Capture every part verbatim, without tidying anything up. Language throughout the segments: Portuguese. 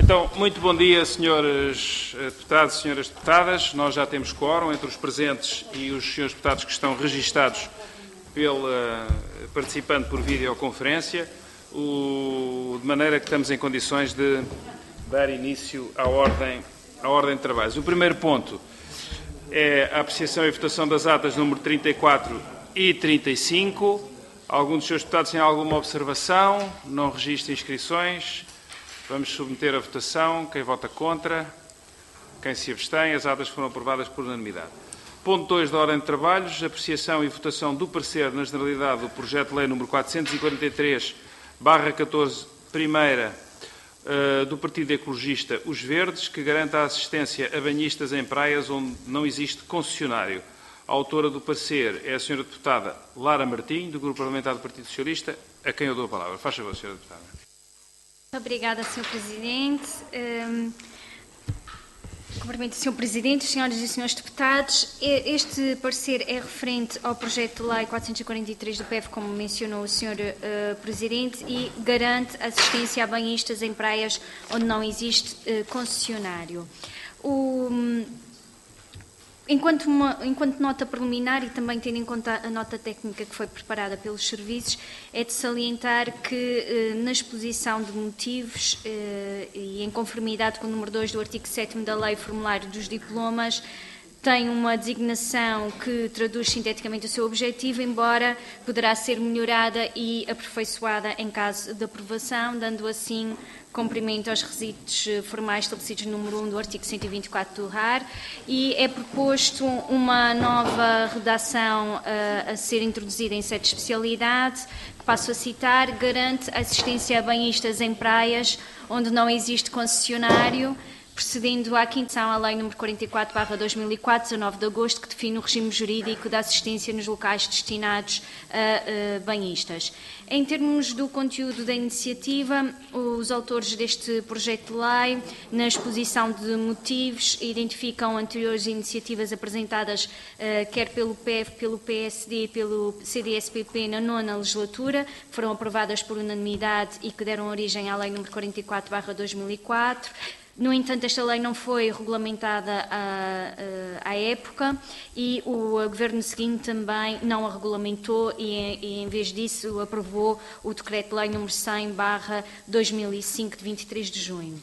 Então, muito bom dia, senhores deputados e senhoras deputadas. Nós já temos quórum entre os presentes e os senhores deputados que estão registados pela, participando por videoconferência, o, de maneira que estamos em condições de dar início à ordem, à ordem de trabalhos. O primeiro ponto é a apreciação e votação das atas número trinta e quatro e trinta e cinco. Algum dos senhores deputados tem alguma observação? Não registra inscrições. Vamos submeter a votação. Quem vota contra? Quem se abstém? As atas foram aprovadas por unanimidade. Ponto dois da ordem de trabalhos. Apreciação e votação do parecer na generalidade do projeto de lei número quatrocentos e quarenta e três barra catorze, primeira, uh, do Partido Ecologista Os Verdes, que garanta a assistência a banhistas em praias onde não existe concessionário. A autora do parecer é a senhora deputada Lara Martim, do Grupo Parlamentar do Partido Socialista, a quem eu dou a palavra. Faz favor, senhora deputada. Muito obrigada, senhor Presidente. Um, cumprimento o senhor Presidente, senhoras e senhores deputados. Este parecer é referente ao projeto de lei quatrocentos e quarenta e três do P E F, como mencionou o senhor uh, Presidente, e garante assistência a banhistas em praias onde não existe uh, concessionário. O... Um, Enquanto, uma, enquanto nota preliminar e também tendo em conta a nota técnica que foi preparada pelos serviços, é de salientar que eh, na exposição de motivos eh, e em conformidade com o número dois do artigo sétimo da Lei Formulário dos Diplomas, tem uma designação que traduz sinteticamente o seu objetivo, embora poderá ser melhorada e aperfeiçoada em caso de aprovação, dando assim cumprimento aos requisitos formais estabelecidos no número um do artigo cento e vinte e quatro do R A R, e é proposto uma nova redação uh, a ser introduzida em sede de especialidade, que passo a citar: garante assistência a banhistas em praias onde não existe concessionário, procedendo à quintação à Lei número quarenta e quatro barra dois mil e quatro, dezanove de agosto, que define o regime jurídico da assistência nos locais destinados a, a banhistas. Em termos do conteúdo da iniciativa, os autores deste projeto de lei, na exposição de motivos, identificam anteriores iniciativas apresentadas uh, quer pelo P E F, pelo P S D e pelo C D S P P na nona legislatura, que foram aprovadas por unanimidade e que deram origem à Lei número quarenta e quatro barra dois mil e quatro. No entanto, esta lei não foi regulamentada à, à época e o Governo seguinte também não a regulamentou e, e em vez disso, aprovou o Decreto-Lei número cem barra dois mil e cinco, de vinte e três de junho.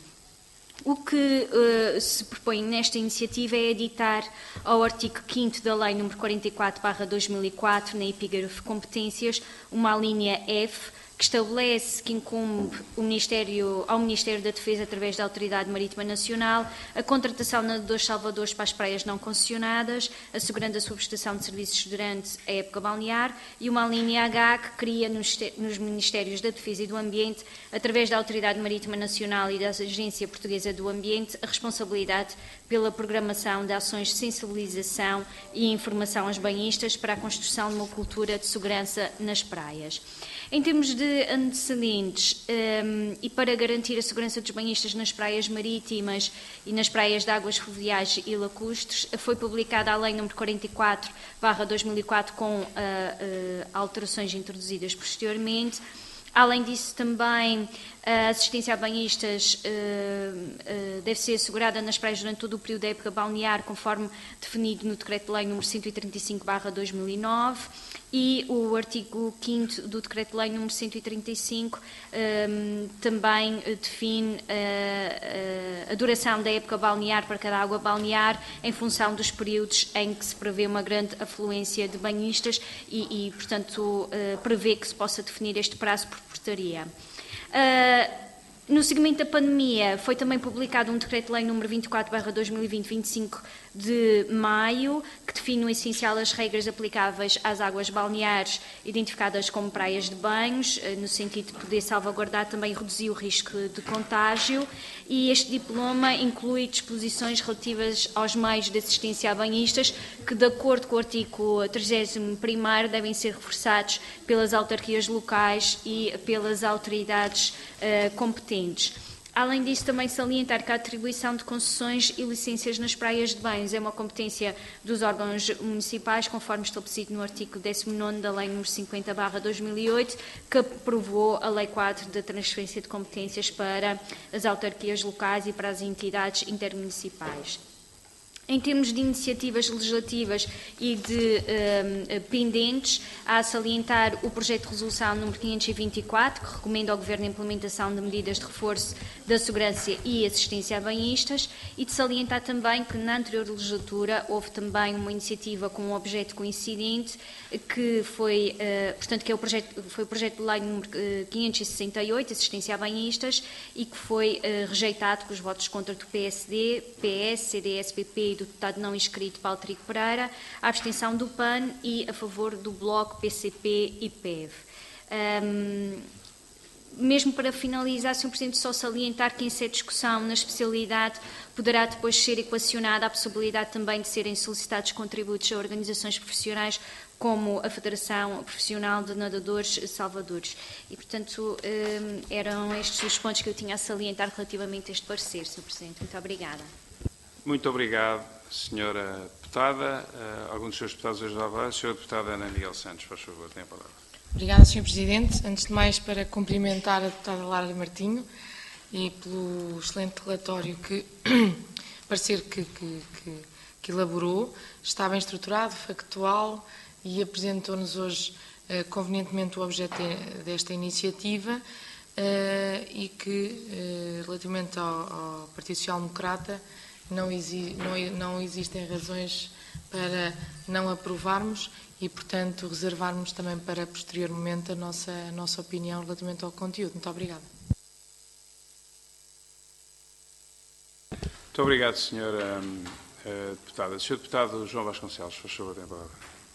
O que uh, se propõe nesta iniciativa é editar ao artigo quinto da Lei número quarenta e quatro barra dois mil e quatro, na epígrafe competências, uma alínea F, que estabelece que incumbe o Ministério, ao Ministério da Defesa, através da Autoridade Marítima Nacional, a contratação de nadadores salvadores para as praias não concessionadas, assegurando a sua prestação de serviços durante a época balnear, e uma linha H que cria nos, nos Ministérios da Defesa e do Ambiente, através da Autoridade Marítima Nacional e da Agência Portuguesa do Ambiente, a responsabilidade pela programação de ações de sensibilização e informação aos banhistas para a construção de uma cultura de segurança nas praias. Em termos de antecedentes, um, e para garantir a segurança dos banhistas nas praias marítimas e nas praias de águas fluviais e lacustres, foi publicada a Lei número quarenta e quatro barra dois mil e quatro com uh, uh, alterações introduzidas posteriormente. Além disso, também a assistência a banhistas uh, uh, deve ser assegurada nas praias durante todo o período da época balnear, conforme definido no Decreto-Lei número cento e trinta e cinco barra dois mil e nove, e o artigo quinto do Decreto-Lei número cento e trinta e cinco um, também define uh, uh, a duração da época balnear para cada água balnear em função dos períodos em que se prevê uma grande afluência de banhistas e, e portanto, uh, prevê que se possa definir este prazo por portaria. Uh, No seguimento da pandemia, foi também publicado um Decreto-Lei número vinte e quatro barra dois mil e vinte, vinte e cinco de maio, que define no essencial as regras aplicáveis às águas balneares identificadas como praias de banhos, no sentido de poder salvaguardar também e reduzir o risco de contágio, e este diploma inclui disposições relativas aos meios de assistência a banhistas que, de acordo com o artigo trigésimo primeiro, devem ser reforçados pelas autarquias locais e pelas autoridades uh, competentes. Além disso, também salientar que a atribuição de concessões e licenças nas praias de banhos é uma competência dos órgãos municipais, conforme estabelecido no artigo décimo nono da Lei número cinquenta barra dois mil e oito, que aprovou a Lei quatro da transferência de competências para as autarquias locais e para as entidades intermunicipais. Em termos de iniciativas legislativas e de eh, pendentes, há a salientar o projeto de resolução número quinhentos e vinte e quatro, que recomenda ao Governo a implementação de medidas de reforço da segurança e assistência a banhistas, e de salientar também que na anterior legislatura houve também uma iniciativa com um objeto coincidente, que foi, eh, portanto, que é o projeto, foi o projeto de lei número quinhentos e sessenta e oito, assistência a banhistas, e que foi eh, rejeitado com os votos contra do P S D, P S, C D S, P P e do deputado não inscrito Paulo Trigo Pereira, a abstenção do P A N e a favor do Bloco, P C P e P E V. Um, mesmo para finalizar, senhor Presidente, só salientar que em sede de discussão na especialidade poderá depois ser equacionada a possibilidade também de serem solicitados contributos a organizações profissionais como a Federação Profissional de Nadadores Salvadores. E, portanto, um, eram estes os pontos que eu tinha a salientar relativamente a este parecer, senhor Presidente. Muito obrigada. Muito obrigado, senhora deputada. Uh, algum dos senhores deputados hoje lá, senhora deputada Ana Miguel Santos, faz favor, tem a palavra. Obrigada, senhor Presidente. Antes de mais, para cumprimentar a deputada Lara Martinho e pelo excelente relatório que, parecer que, que, que, que elaborou, está bem estruturado, factual e apresentou-nos hoje uh, convenientemente o objeto desta iniciativa uh, e que, uh, relativamente ao, ao Partido Social Democrata, Não, exi não, não existem razões para não aprovarmos e, portanto, reservarmos também para posterior momento a nossa, a nossa opinião relativamente ao conteúdo. Muito obrigada. Muito obrigado, senhora uh, deputada. senhor Deputado João Vasconcelos, faz favor, tem a palavra.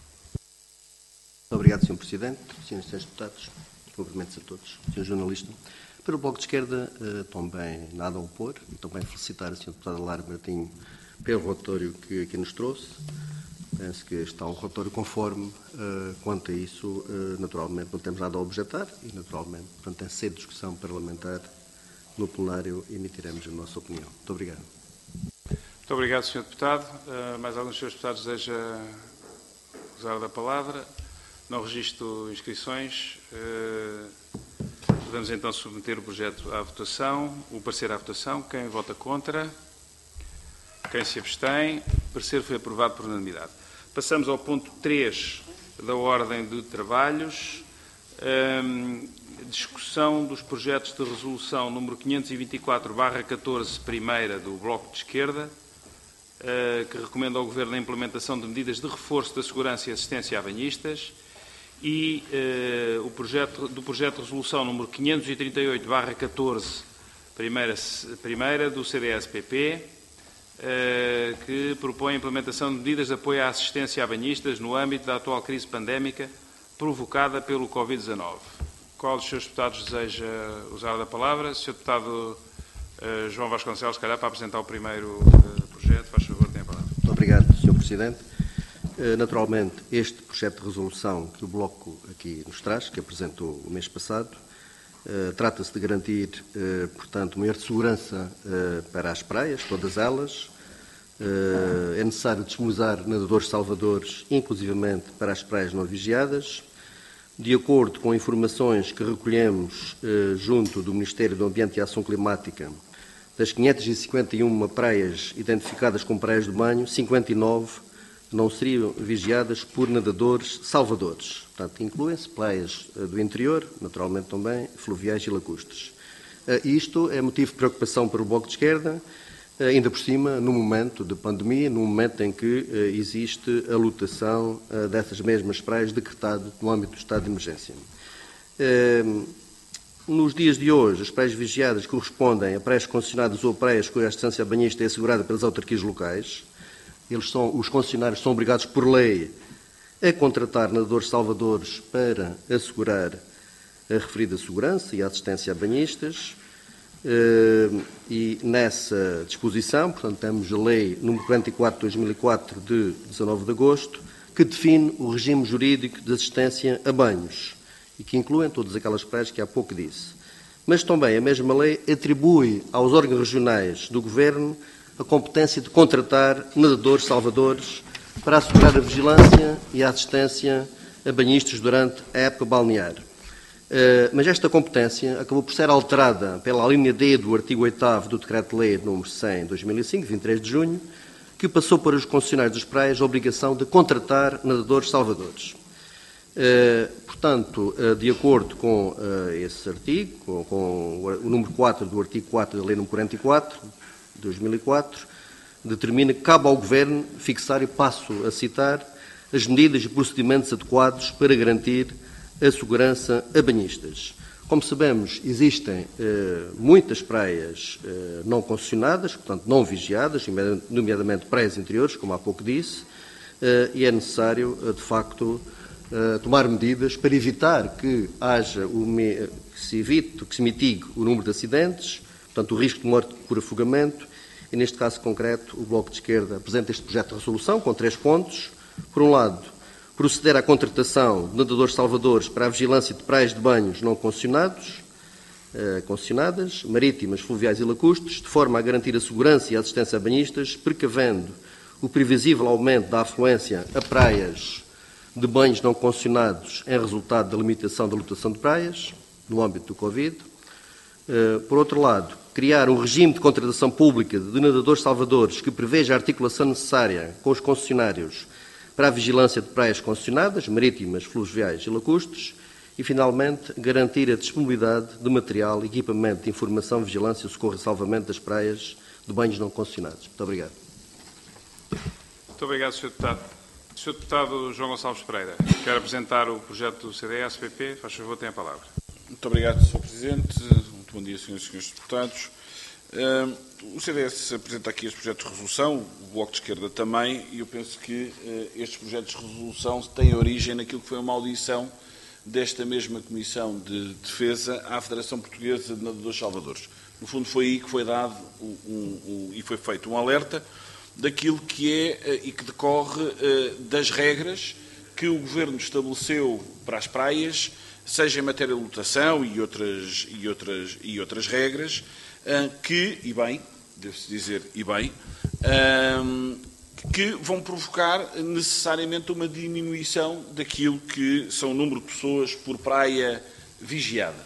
Muito obrigado, senhor Presidente, senhores e senhores deputados, cumprimentos a todos, senhor jornalista. Para o Bloco de Esquerda, uh, também nada a opor, e também felicitar a senhora deputada Lara Martinho pelo relatório que aqui nos trouxe. Penso que está um relatório conforme, uh, quanto a isso, uh, naturalmente não temos nada a objetar e, naturalmente, portanto, em sede de discussão parlamentar, no plenário, emitiremos a nossa opinião. Muito obrigado. Muito obrigado, senhor Deputado. Uh, mais alguns dos senhores deputados deseja usar da palavra? Não registro inscrições. Uh, Podemos então submeter o projeto à votação, o parecer à votação. Quem vota contra? Quem se abstém? O parecer foi aprovado por unanimidade. Passamos ao ponto três da ordem de trabalhos. Um, discussão dos projetos de resolução número quinhentos e vinte e quatro barra catorze, primeira do Bloco de Esquerda, uh, que recomenda ao Governo a implementação de medidas de reforço da segurança e assistência a banhistas, e uh, o projeto, do projeto de resolução número quinhentos e trinta e oito barra catorze, primeira, primeira do C D S P P, uh, que propõe a implementação de medidas de apoio à assistência a banhistas no âmbito da atual crise pandémica provocada pelo Covid dezanove. Qual dos seus deputados deseja usar da palavra? senhor Deputado uh, João Vasconcelos, se calhar, para apresentar o primeiro uh, projeto, faz favor, tem a palavra. Muito obrigado, senhor Presidente. Naturalmente, este projeto de resolução que o Bloco aqui nos traz, que apresentou o mês passado, uh, trata-se de garantir, uh, portanto, maior segurança uh, para as praias, todas elas. Uh, é necessário disponibilizar nadadores salvadores, inclusivamente para as praias não vigiadas. De acordo com informações que recolhemos uh, junto do Ministério do Ambiente e Ação Climática, das quinhentas e cinquenta e uma praias identificadas como praias de banho, cinquenta e nove não seriam vigiadas por nadadores salvadores. Portanto, incluem-se praias do interior, naturalmente também fluviais e lacustres. Isto é motivo de preocupação para o Bloco de Esquerda, ainda por cima, no momento de pandemia, no momento em que existe a lotação dessas mesmas praias decretado no âmbito do estado de emergência. Nos dias de hoje, as praias vigiadas correspondem a praias concessionadas ou praias cuja assistência a banhista é assegurada pelas autarquias locais. Eles são, os concessionários são obrigados por lei a contratar nadadores salvadores para assegurar a referida segurança e a assistência a banhistas. E nessa disposição, portanto, temos a Lei número quarenta e quatro de dois mil e quatro, de dezanove de agosto, que define o regime jurídico de assistência a banhos e que incluem todas aquelas praias que há pouco disse. mas também a mesma lei atribui aos órgãos regionais do Governo a competência de contratar nadadores salvadores para assegurar a vigilância e a assistência a banhistas durante a época balnear. Mas esta competência acabou por ser alterada pela linha D do artigo oitavo do Decreto-Lei número cem de dois mil e cinco, vinte e três de junho, que passou para os concessionários das praias a obrigação de contratar nadadores salvadores. Portanto, de acordo com esse artigo, com, com o número quatro do artigo quatro da Lei número quarenta e quatro, de dois mil e quatro, determina que cabe ao Governo fixar, e passo a citar, as medidas e procedimentos adequados para garantir a segurança a banhistas. Como sabemos, existem eh, muitas praias eh, não concessionadas, portanto não vigiadas, nomeadamente praias interiores, como há pouco disse, eh, e é necessário, eh, de facto, eh, tomar medidas para evitar que haja o me... que se evite, que se mitigue o número de acidentes, portanto o risco de morte por afogamento, e neste caso concreto o Bloco de Esquerda apresenta este projeto de resolução com três pontos. Por um lado, proceder à contratação de nadadores salvadores para a vigilância de praias de banhos não concessionados, eh, concessionadas, marítimas, fluviais e lacustres, de forma a garantir a segurança e a assistência a banhistas, precavendo o previsível aumento da afluência a praias de banhos não concessionados em resultado da limitação da lotação de praias, no âmbito do Covid. Eh, por outro lado, criar um regime de contratação pública de nadadores salvadores que preveja a articulação necessária com os concessionários para a vigilância de praias concessionadas, marítimas, fluviais e lacustres, e, finalmente, garantir a disponibilidade de material e equipamento de informação, vigilância, socorro e salvamento das praias de banhos não concessionados. Muito obrigado. Muito obrigado, senhor Deputado. senhor Deputado João Gonçalves Pereira, quer apresentar o projeto do C D S P P. Faz favor, tem a palavra. Muito obrigado, senhor Presidente. Muito bom dia, senhoras e senhores deputados. O C D S apresenta aqui este projeto de resolução, o Bloco de Esquerda também, e eu penso que estes projetos de resolução têm origem naquilo que foi uma audição desta mesma Comissão de Defesa à Federação Portuguesa de Nadadores Salvadores. No fundo, foi aí que foi dado um, um, um, e foi feito um alerta daquilo que é e que decorre das regras que o Governo estabeleceu para as praias, seja em matéria de lotação e outras, e outras, e outras regras, que, e bem, deve-se dizer, e bem, que vão provocar necessariamente uma diminuição daquilo que são o número de pessoas por praia vigiada.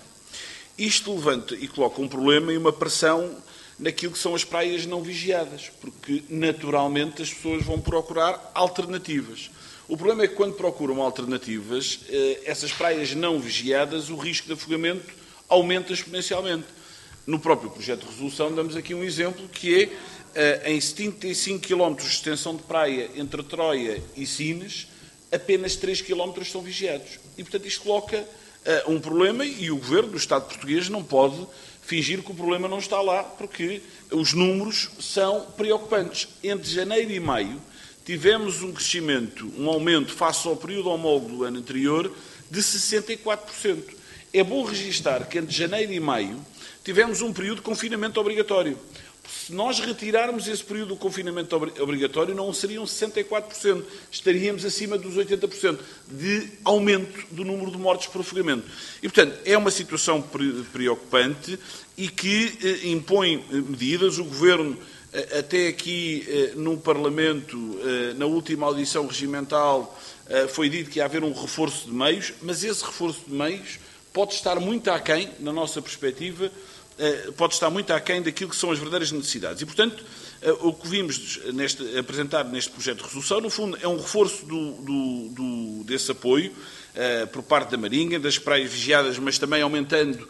Isto levanta e coloca um problema e uma pressão naquilo que são as praias não vigiadas, porque naturalmente as pessoas vão procurar alternativas. O problema é que quando procuram alternativas, essas praias não vigiadas, o risco de afogamento aumenta exponencialmente. No próprio projeto de resolução damos aqui um exemplo que é, em setenta e cinco quilómetros de extensão de praia entre Troia e Sines, apenas três quilómetros são vigiados. E, portanto, isto coloca uh, um problema e o Governo do Estado português não pode fingir que o problema não está lá, porque os números são preocupantes. Entre janeiro e maio tivemos um crescimento, um aumento face ao período homólogo do ano anterior de sessenta e quatro por cento. É bom registar que entre janeiro e maio tivemos um período de confinamento obrigatório. Se nós retirarmos esse período de confinamento obrigatório, não seriam sessenta e quatro por cento, estaríamos acima dos oitenta por cento de aumento do número de mortes por afogamento. E, portanto, é uma situação preocupante e que eh, impõe medidas. O Governo, eh, até aqui eh, no Parlamento, eh, na última audição regimental, eh, foi dito que ia haver um reforço de meios, mas esse reforço de meios pode estar muito aquém, na nossa perspectiva, pode estar muito aquém daquilo que são as verdadeiras necessidades. E, portanto, o que vimos neste, apresentar neste projeto de resolução, no fundo, é um reforço do, do, do, desse apoio uh, por parte da Marinha, das praias vigiadas, mas também aumentando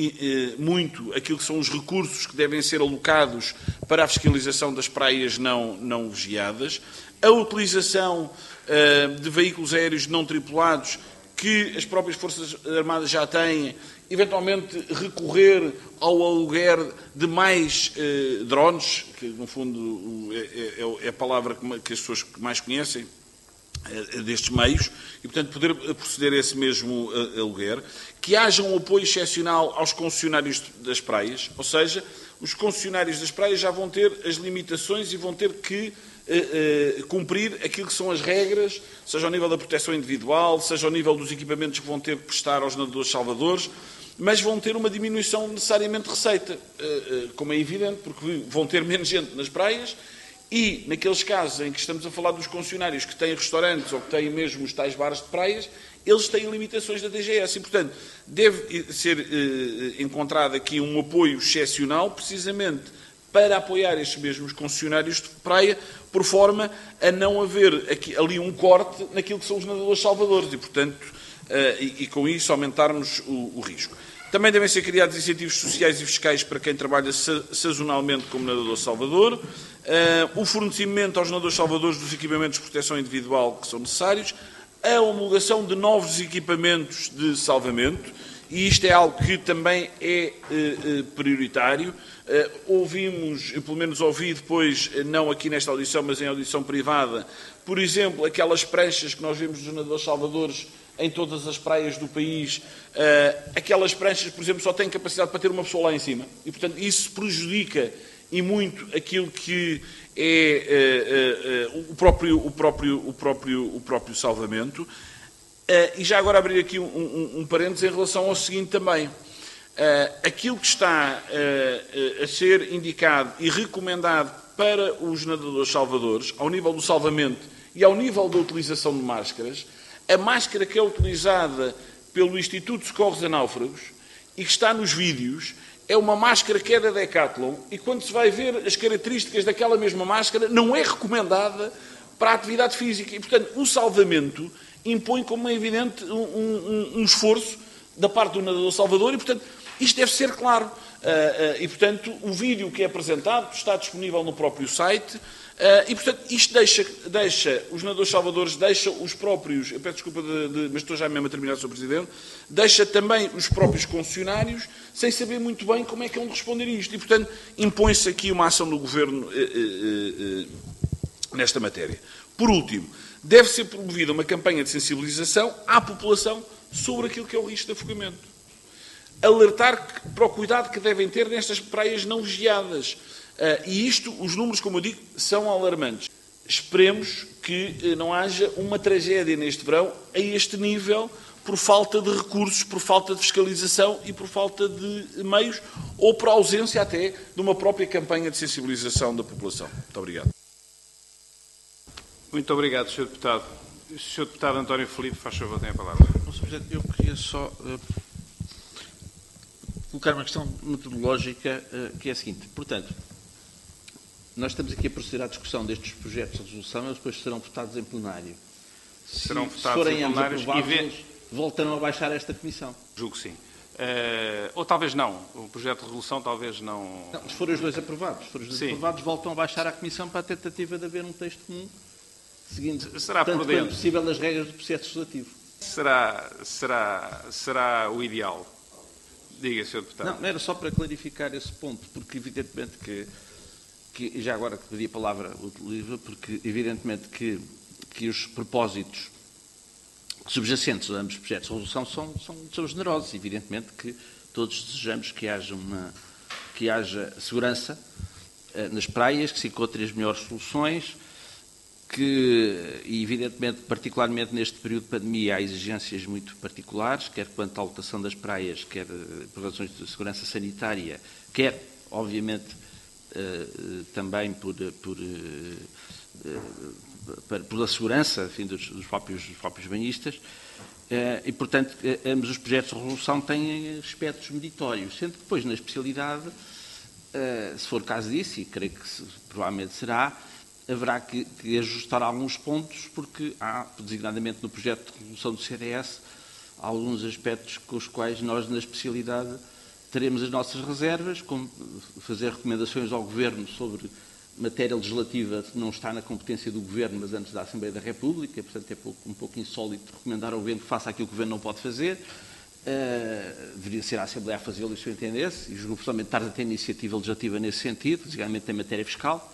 uh, muito aquilo que são os recursos que devem ser alocados para a fiscalização das praias não, não vigiadas, a utilização uh, de veículos aéreos não tripulados que as próprias Forças Armadas já têm, eventualmente recorrer ao aluguer de mais eh, drones, que no fundo é, é, é a palavra que as pessoas mais conhecem, é, destes meios, e portanto poder proceder a esse mesmo aluguer, que haja um apoio excepcional aos concessionários das praias, ou seja, os concessionários das praias já vão ter as limitações e vão ter que Uh, uh, cumprir aquilo que são as regras, seja ao nível da proteção individual, seja ao nível dos equipamentos que vão ter que prestar aos nadadores salvadores, mas vão ter uma diminuição necessariamente de receita, como é evidente, porque vão ter menos gente nas praias e, naqueles casos em que estamos a falar dos concessionários que têm restaurantes ou que têm mesmo os tais bares de praias, eles têm limitações da D G S e, portanto, deve ser eh, encontrado aqui um apoio excepcional, precisamente para apoiar estes mesmos concessionários de praia, por forma a não haver aqui, ali um corte naquilo que são os nadadores salvadores e, portanto, eh, e, e com isso aumentarmos o, o risco. Também devem ser criados incentivos sociais e fiscais para quem trabalha sazonalmente como nadador salvador, uh, o fornecimento aos nadadores salvadores dos equipamentos de proteção individual que são necessários, a homologação de novos equipamentos de salvamento, e isto é algo que também é uh, uh, prioritário. Uh, ouvimos, eu pelo menos ouvi depois, não aqui nesta audição, mas em audição privada, por exemplo, aquelas pranchas que nós vemos dos nadadores salvadores em todas as praias do país, uh, aquelas pranchas, por exemplo, só têm capacidade para ter uma pessoa lá em cima. E, portanto, isso prejudica e muito aquilo que é uh, uh, uh, o, próprio, o, próprio, o, próprio, o próprio salvamento. Uh, e já agora abrir aqui um, um, um parênteses em relação ao seguinte também. Uh, aquilo que está uh, uh, a ser indicado e recomendado para os nadadores salvadores, ao nível do salvamento e ao nível da utilização de máscaras, a máscara que é utilizada pelo Instituto de Socorros a Náufragos e que está nos vídeos é uma máscara que é da Decathlon e quando se vai ver as características daquela mesma máscara não é recomendada para a atividade física. E, portanto, o salvamento impõe, como é evidente, um, um, um esforço da parte do nadador salvador e, portanto, isto deve ser claro. Uh, uh, e, portanto, o vídeo que é apresentado está disponível no próprio site. Uh, e, portanto, isto deixa, deixa os nadadores salvadores, deixa os próprios, eu peço desculpa, de, de, mas estou já mesmo a terminar, senhor Presidente, deixa também os próprios concessionários sem saber muito bem como é que vão responder a isto. E, portanto, impõe-se aqui uma ação do Governo uh, uh, uh, nesta matéria. Por último, deve ser promovida uma campanha de sensibilização à população sobre aquilo que é o risco de afogamento. Alertar para o cuidado que devem ter nestas praias não vigiadas. Uh, e isto, os números, como eu digo, são alarmantes. Esperemos que uh, não haja uma tragédia neste verão a este nível por falta de recursos, por falta de fiscalização e por falta de meios ou por ausência até de uma própria campanha de sensibilização da população. Muito obrigado. Muito obrigado, senhor Deputado. O senhor Deputado António Filipe, faz favor, tem a palavra. senhor Presidente, eu queria só uh, colocar uma questão metodológica uh, que é a seguinte. Portanto, nós estamos aqui a proceder à discussão destes projetos de resolução, eles depois serão votados em plenário. Serão se, votados se forem em ambos plenários aprovados, e vê... eles voltarão a baixar esta comissão. Julgo que sim. Uh, ou talvez não. O projeto de resolução talvez não... Não, se forem os dois aprovados, se forem os dois sim. aprovados, voltam a baixar a comissão para a tentativa de haver um texto comum, seguindo será tanto prudente. quanto possível as regras do processo legislativo. Será, será, será o ideal. Diga, senhor Deputado. Não, não era só para clarificar esse ponto, porque evidentemente que, que já agora que pedi a palavra utilizo, porque evidentemente que, que os propósitos subjacentes a ambos os projetos de resolução são, são, são generosos. Evidentemente que todos desejamos que haja, uma, que haja segurança uh, nas praias, que se encontrem as melhores soluções, que, e evidentemente, particularmente neste período de pandemia, há exigências muito particulares, quer quanto à lotação das praias, quer por razões de segurança sanitária, quer, obviamente, uh, também por, por, uh, uh, pela segurança, enfim, dos, dos, próprios, dos próprios banhistas, uh, e, portanto, uh, ambos os projetos de resolução têm aspectos meritórios, sendo que depois, na especialidade, uh, se for caso disso, e creio que se, provavelmente será, haverá que, que ajustar alguns pontos, porque há, designadamente no projeto de resolução do C D S, alguns aspectos com os quais nós, na especialidade, teremos as nossas reservas, como fazer recomendações ao Governo sobre matéria legislativa que não está na competência do Governo, mas antes da Assembleia da República, portanto é pouco, um pouco insólito recomendar ao Governo que faça aquilo que o Governo não pode fazer. Uh, deveria ser a Assembleia a fazê-lo, se eu entendesse, e os grupos parlamentares a ter iniciativa legislativa nesse sentido, designadamente em matéria fiscal.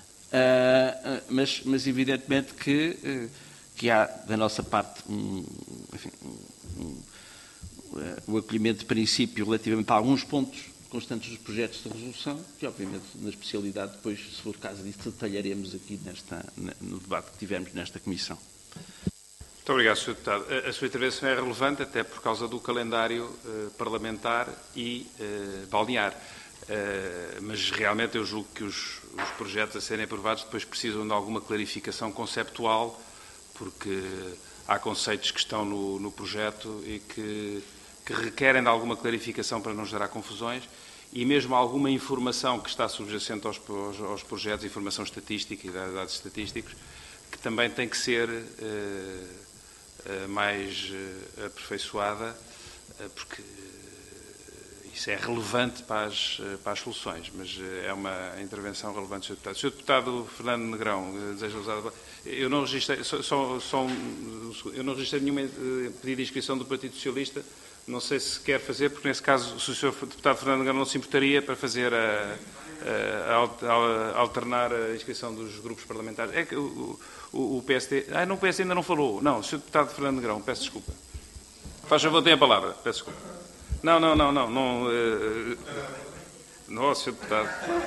Uh, uh, mas, mas evidentemente que, uh, que há da nossa parte um, enfim, um, um, uh, um acolhimento de princípio relativamente a alguns pontos constantes dos projetos de resolução, que obviamente na especialidade depois, se for caso disso, detalharemos aqui nesta, no debate que tivemos nesta Comissão. Muito obrigado, senhor Deputado. A, a sua intervenção é relevante até por causa do calendário uh, parlamentar e uh, balnear. Uh, mas realmente eu julgo que os, os projetos a serem aprovados depois precisam de alguma clarificação conceptual, porque há conceitos que estão no, no projeto e que, que requerem de alguma clarificação para não gerar confusões, e mesmo alguma informação que está subjacente aos, aos, aos projetos, informação estatística e dados estatísticos, que também tem que ser uh, uh, mais uh, aperfeiçoada, uh, porque isso é relevante para as, para as soluções, mas é uma intervenção relevante, senhor Deputado. senhor Deputado Fernando Negrão, deseja usar... Eu não registrei, só, só, só um, eu não registrei nenhum pedido de inscrição do Partido Socialista. Não sei se quer fazer, porque nesse caso, se o senhor Deputado Fernando Negrão não se importaria para fazer a, a, a, a alternar a inscrição dos grupos parlamentares. É que o, o, o P S D... Ah, não, o P S D ainda não falou. Não, senhor Deputado Fernando Negrão, peço desculpa. Faz favor, tem a palavra. Peço desculpa. Não, não, não, não. Não, uh, não senhor Deputado.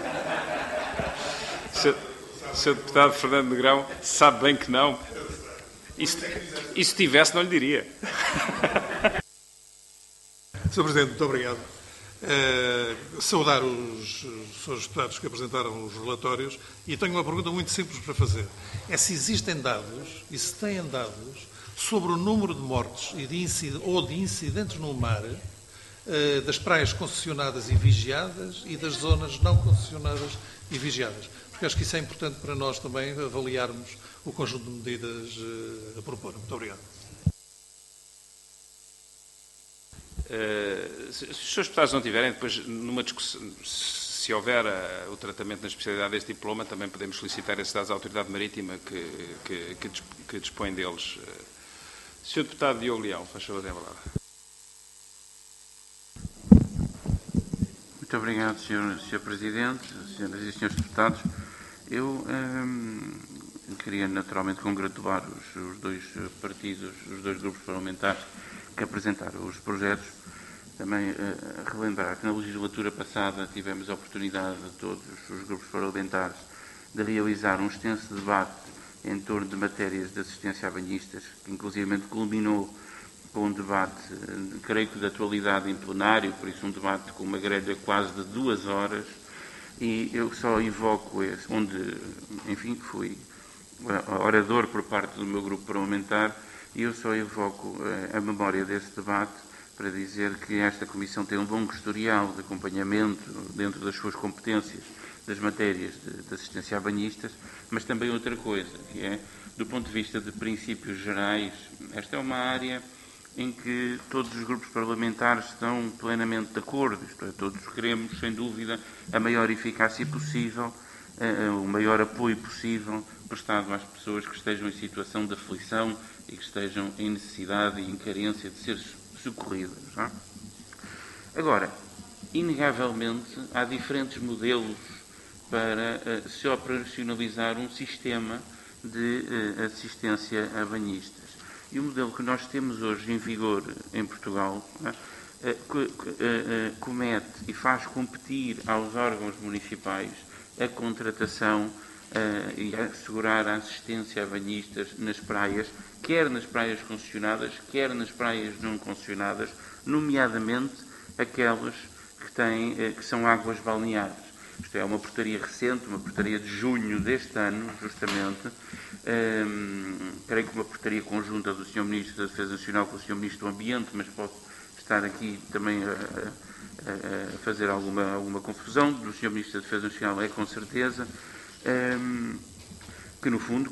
senhor, senhor Deputado Fernando Negrão sabe bem que não. E se, e se tivesse, não lhe diria. senhor Presidente, muito obrigado. Uh, saudar os, os senhores deputados que apresentaram os relatórios e tenho uma pergunta muito simples para fazer. É se existem dados, e se têm dados, sobre o número de mortes e de incid- ou de incidentes no mar das praias concessionadas e vigiadas e das zonas não concessionadas e vigiadas. Porque acho que isso é importante para nós também avaliarmos o conjunto de medidas a propor. Muito obrigado. Uh, se, se os senhores deputados não tiverem, depois, numa discussão, se houver uh, o tratamento na especialidade deste diploma, também podemos solicitar esses dados à Autoridade Marítima que, que, que, que dispõe deles. Uh, senhor Deputado Diogo Leão, faz favor, tem a palavra. Muito obrigado, senhor, senhor Presidente, senhoras e senhores deputados. Eu hum, queria naturalmente congratular os, os dois partidos, os dois grupos parlamentares que apresentaram os projetos. Também uh, relembrar que na legislatura passada tivemos a oportunidade de todos os grupos parlamentares de realizar um extenso debate em torno de matérias de assistência a banhistas, que inclusivamente culminou com um debate, creio que de atualidade em plenário, por isso um debate com uma grelha quase de duas horas, e eu só invoco esse, onde, enfim, fui orador por parte do meu grupo parlamentar, e eu só invoco a memória desse debate para dizer que esta Comissão tem um longo historial de acompanhamento dentro das suas competências das matérias de, de assistência a banhistas, mas também outra coisa, que é, do ponto de vista de princípios gerais, esta é uma área em que todos os grupos parlamentares estão plenamente de acordo, isto é, todos queremos, sem dúvida, a maior eficácia possível, o maior apoio possível prestado às pessoas que estejam em situação de aflição e que estejam em necessidade e em carência de ser socorridas. Não é? Agora, inegavelmente, há diferentes modelos para uh, se operacionalizar um sistema de uh, assistência a banhistas. E o modelo que nós temos hoje em vigor em Portugal uh, uh, uh, comete e faz competir aos órgãos municipais a contratação uh, e assegurar a assistência a banhistas nas praias, quer nas praias concessionadas, quer nas praias não concessionadas, nomeadamente aquelas que, têm, uh, que são águas balneares. Isto é uma portaria recente, uma portaria de junho deste ano, justamente, um, creio que uma portaria conjunta do senhor Ministro da Defesa Nacional com o senhor Ministro do Ambiente, mas posso estar aqui também a, a, a fazer alguma, alguma confusão, do senhor Ministro da Defesa Nacional é com certeza, um, que no fundo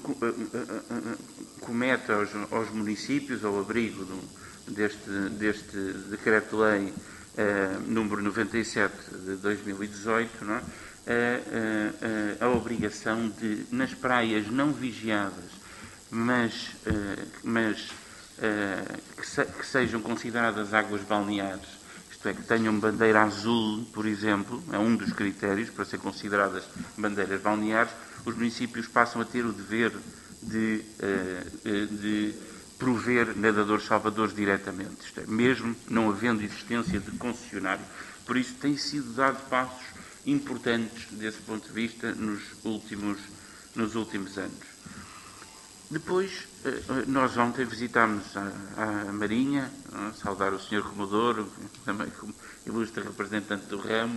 comete aos, aos municípios, ao abrigo do, deste, deste decreto-lei Uh, número noventa e sete de dois mil e dezoito, não é? uh, uh, uh, a obrigação de, nas praias não vigiadas, mas, uh, mas uh, que, se, que sejam consideradas águas balneares, isto é, que tenham bandeira azul, por exemplo, é um dos critérios para ser consideradas bandeiras balneares, os municípios passam a ter o dever de, uh, de prover nadadores salvadores diretamente, isto é, mesmo não havendo existência de concessionário. Por isso, têm sido dados passos importantes desse ponto de vista nos últimos, nos últimos anos. Depois, nós ontem visitámos a, a Marinha, saudar o senhor Comodoro, também como ilustre representante do ramo,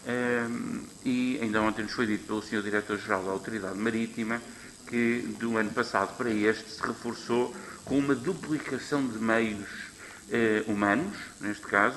e ainda ontem nos foi dito pelo senhor Diretor-Geral da Autoridade Marítima que do ano passado para este se reforçou com uma duplicação de meios humanos, neste caso,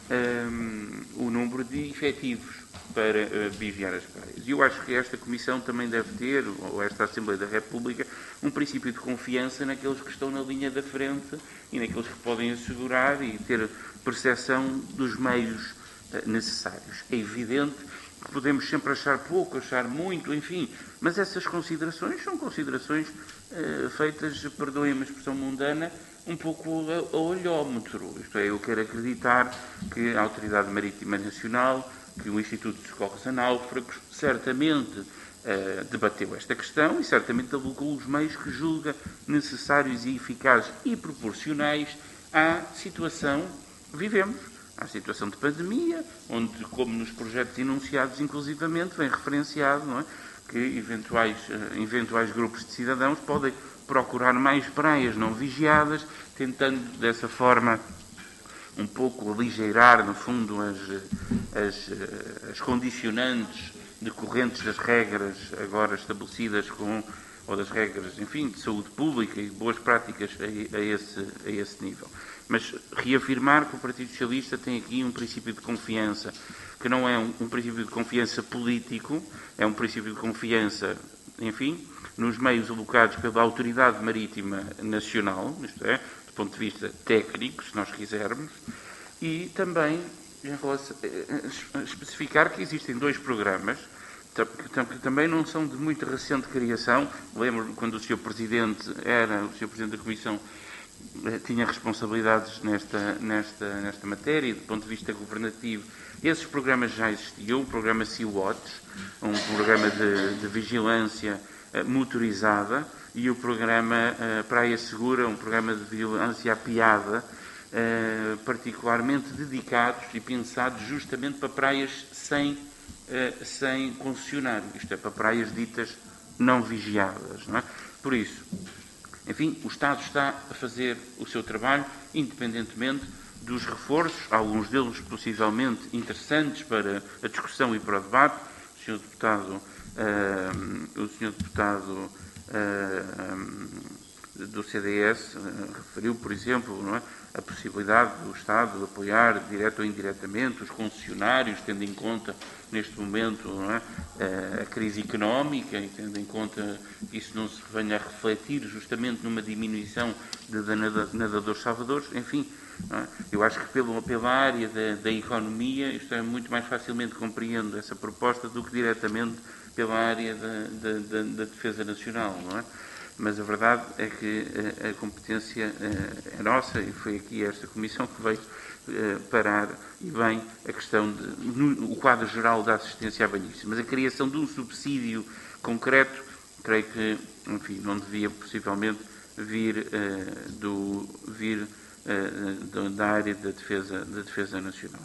o número de efetivos para uh, vigiar as praias. E eu acho que esta Comissão também deve ter, ou esta Assembleia da República, um princípio de confiança naqueles que estão na linha da frente e naqueles que podem assegurar e ter percepção dos meios uh, necessários. É evidente que podemos sempre achar pouco, achar muito, enfim, mas essas considerações são considerações uh, feitas, perdoem-me a expressão mundana, um pouco a, a olhómetro. Isto é, eu quero acreditar que a Autoridade Marítima Nacional, que o Instituto de Socorros a Náufragos certamente uh, debateu esta questão e certamente alocou os meios que julga necessários e eficazes e proporcionais à situação que vivemos, à situação de pandemia, onde, como nos projetos enunciados inclusivamente, vem referenciado, não é, que eventuais, uh, eventuais grupos de cidadãos podem procurar mais praias não vigiadas, tentando dessa forma um pouco aligeirar, no fundo, as, as, as condicionantes decorrentes das regras agora estabelecidas com, ou das regras, enfim, de saúde pública e de boas práticas a, a, esse, a esse nível. Mas reafirmar que o Partido Socialista tem aqui um princípio de confiança, que não é um, um princípio de confiança político, é um princípio de confiança, enfim, nos meios alocados pela Autoridade Marítima Nacional, isto é, do ponto de vista técnico, se nós quisermos, e também em relação, especificar que existem dois programas que também não são de muito recente criação. Lembro quando o senhor Presidente era, o senhor Presidente da Comissão tinha responsabilidades nesta, nesta, nesta matéria, e do ponto de vista governativo, esses programas já existiam, o programa Sea-Watch, um programa de, de vigilância motorizada, e o programa uh, Praia Segura, um programa de vigilância apiada, uh, particularmente dedicados e pensados justamente para praias sem, uh, sem concessionário, isto é, para praias ditas não vigiadas, não é? Por isso, enfim, o Estado está a fazer o seu trabalho, independentemente dos reforços, alguns deles possivelmente interessantes para a discussão e para o debate. O senhor Deputado, uh, o senhor Deputado Uh, do C D S uh, referiu, por exemplo, não é, a possibilidade do Estado apoiar, direto ou indiretamente, os concessionários, tendo em conta, neste momento, não é, uh, a crise económica e tendo em conta que isso não se venha a refletir justamente numa diminuição de, de nadadores salvadores, enfim. Não é? Eu acho que pelo, pela área da, da economia, isto é muito mais facilmente compreendo essa proposta do que diretamente pela área da, da, da, da defesa nacional, não é? Mas a verdade é que a, a competência é nossa, e foi aqui esta Comissão que veio parar, e bem, a questão de, no, o quadro geral da assistência a banhistas. Mas a criação de um subsídio concreto, creio que, enfim, não devia possivelmente vir, uh, do, vir uh, da área da defesa, da defesa nacional.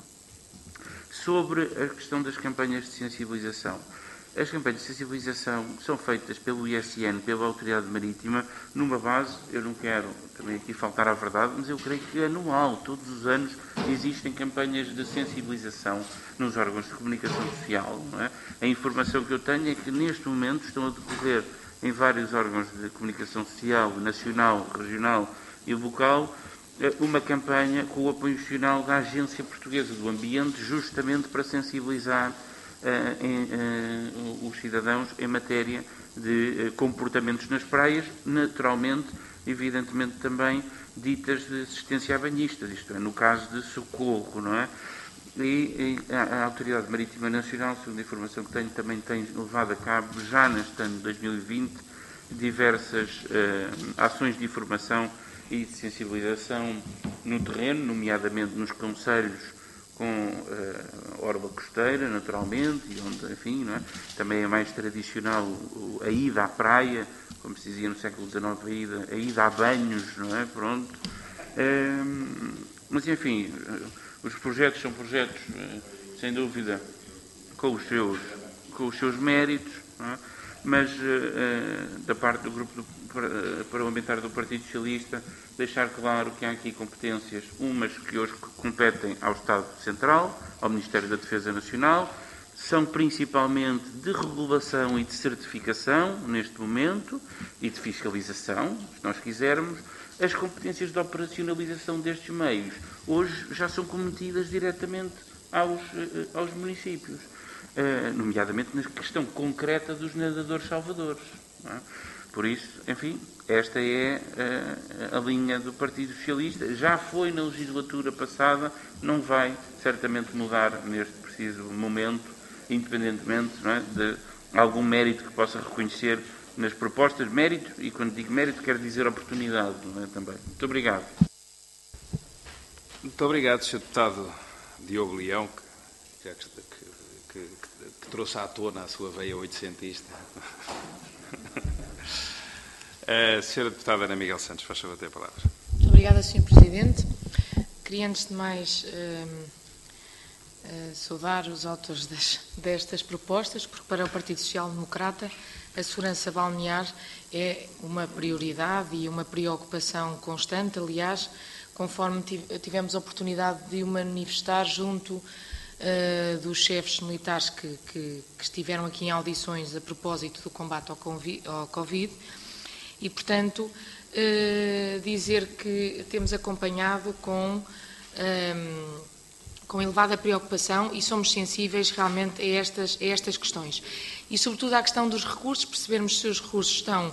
Sobre a questão das campanhas de sensibilização. As campanhas de sensibilização são feitas pelo I S N, pela Autoridade Marítima, numa base, eu não quero também aqui faltar à verdade, mas eu creio que é anual, todos os anos existem campanhas de sensibilização nos órgãos de comunicação social. Não é? A informação que eu tenho é que neste momento estão a decorrer em vários órgãos de comunicação social, nacional, regional e local, uma campanha com o apoio institucional da Agência Portuguesa do Ambiente, justamente para sensibilizar Uh, em, uh, os cidadãos em matéria de uh, comportamentos nas praias, naturalmente, evidentemente também ditas de assistência a banhistas, isto é, no caso de socorro, não é? E, e a, a Autoridade Marítima Nacional, segundo a informação que tenho, também tem levado a cabo, já neste ano de dois mil e vinte, diversas uh, ações de informação e de sensibilização no terreno, nomeadamente nos concelhos com uh, orla costeira, naturalmente, e onde, enfim, não é? Também é mais tradicional a ida à praia, como se dizia no século dezenove, a ida, a ida a banhos, não é? Pronto. Uh, mas, enfim, uh, os projetos são projetos, uh, sem dúvida, com os seus, com os seus méritos, não é? Mas, uh, uh, da parte do Grupo do parlamentar do Partido Socialista deixar claro que há aqui competências, umas que hoje competem ao Estado Central, ao Ministério da Defesa Nacional, são principalmente de regulação e de certificação, neste momento, e de fiscalização, se nós quisermos. As competências de operacionalização destes meios hoje já são cometidas diretamente aos, aos municípios, nomeadamente na questão concreta dos nadadores salvadores. Não é? Por isso, enfim, esta é a, a linha do Partido Socialista. Já foi na legislatura passada, não vai certamente mudar neste preciso momento, independentemente, não é, de algum mérito que possa reconhecer nas propostas. Mérito, e quando digo mérito, quero dizer oportunidade, não é, também. Muito obrigado. Muito obrigado, senhor Deputado Diogo Leão, que, que, que, que, que trouxe à tona a sua veia oitocentista. A senhora Deputada Ana Miguel Santos, faz favor, ter a palavra. Muito obrigada, senhor Presidente. Queria, antes de mais, uh, uh, saudar os autores das, destas propostas, porque para o Partido Social Democrata a segurança balnear é uma prioridade e uma preocupação constante. Aliás, conforme tivemos a oportunidade de o manifestar junto uh, dos chefes militares que, que, que estiveram aqui em audições a propósito do combate ao Covid. E, portanto, uh, dizer que temos acompanhado com, um, com elevada preocupação e somos sensíveis realmente a estas, a estas questões. E, sobretudo, à questão dos recursos, percebermos se os recursos estão, uh,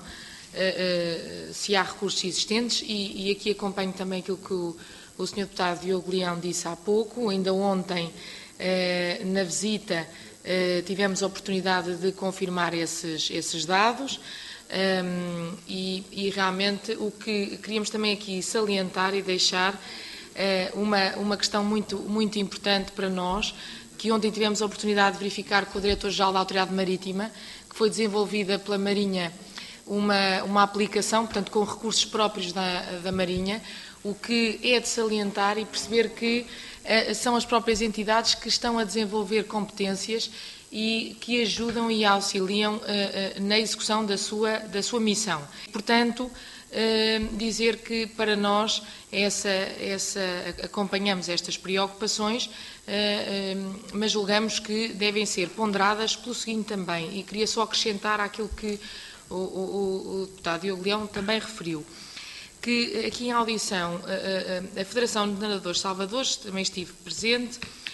uh, se há recursos existentes, e, e aqui acompanho também aquilo que o, o senhor Deputado Diogo Leão disse há pouco. Ainda ontem, uh, na visita, uh, tivemos a oportunidade de confirmar esses, esses dados. Um, e, e realmente o que queríamos também aqui salientar e deixar uh, uma, uma questão muito, muito importante para nós, que ontem tivemos a oportunidade de verificar com o Diretor-Geral da Autoridade Marítima, que foi desenvolvida pela Marinha uma, uma aplicação, portanto com recursos próprios da, da Marinha, o que é de salientar e perceber que uh, são as próprias entidades que estão a desenvolver competências e que ajudam e auxiliam uh, uh, na execução da sua, da sua missão. Portanto, uh, dizer que para nós essa, essa, acompanhamos estas preocupações, uh, uh, mas julgamos que devem ser ponderadas pelo seguinte também, e queria só acrescentar àquilo que o, o, o deputado Diogo Leão também referiu, que aqui em audição a, a, a Federação de Nadadores Salvadores, também estive presente,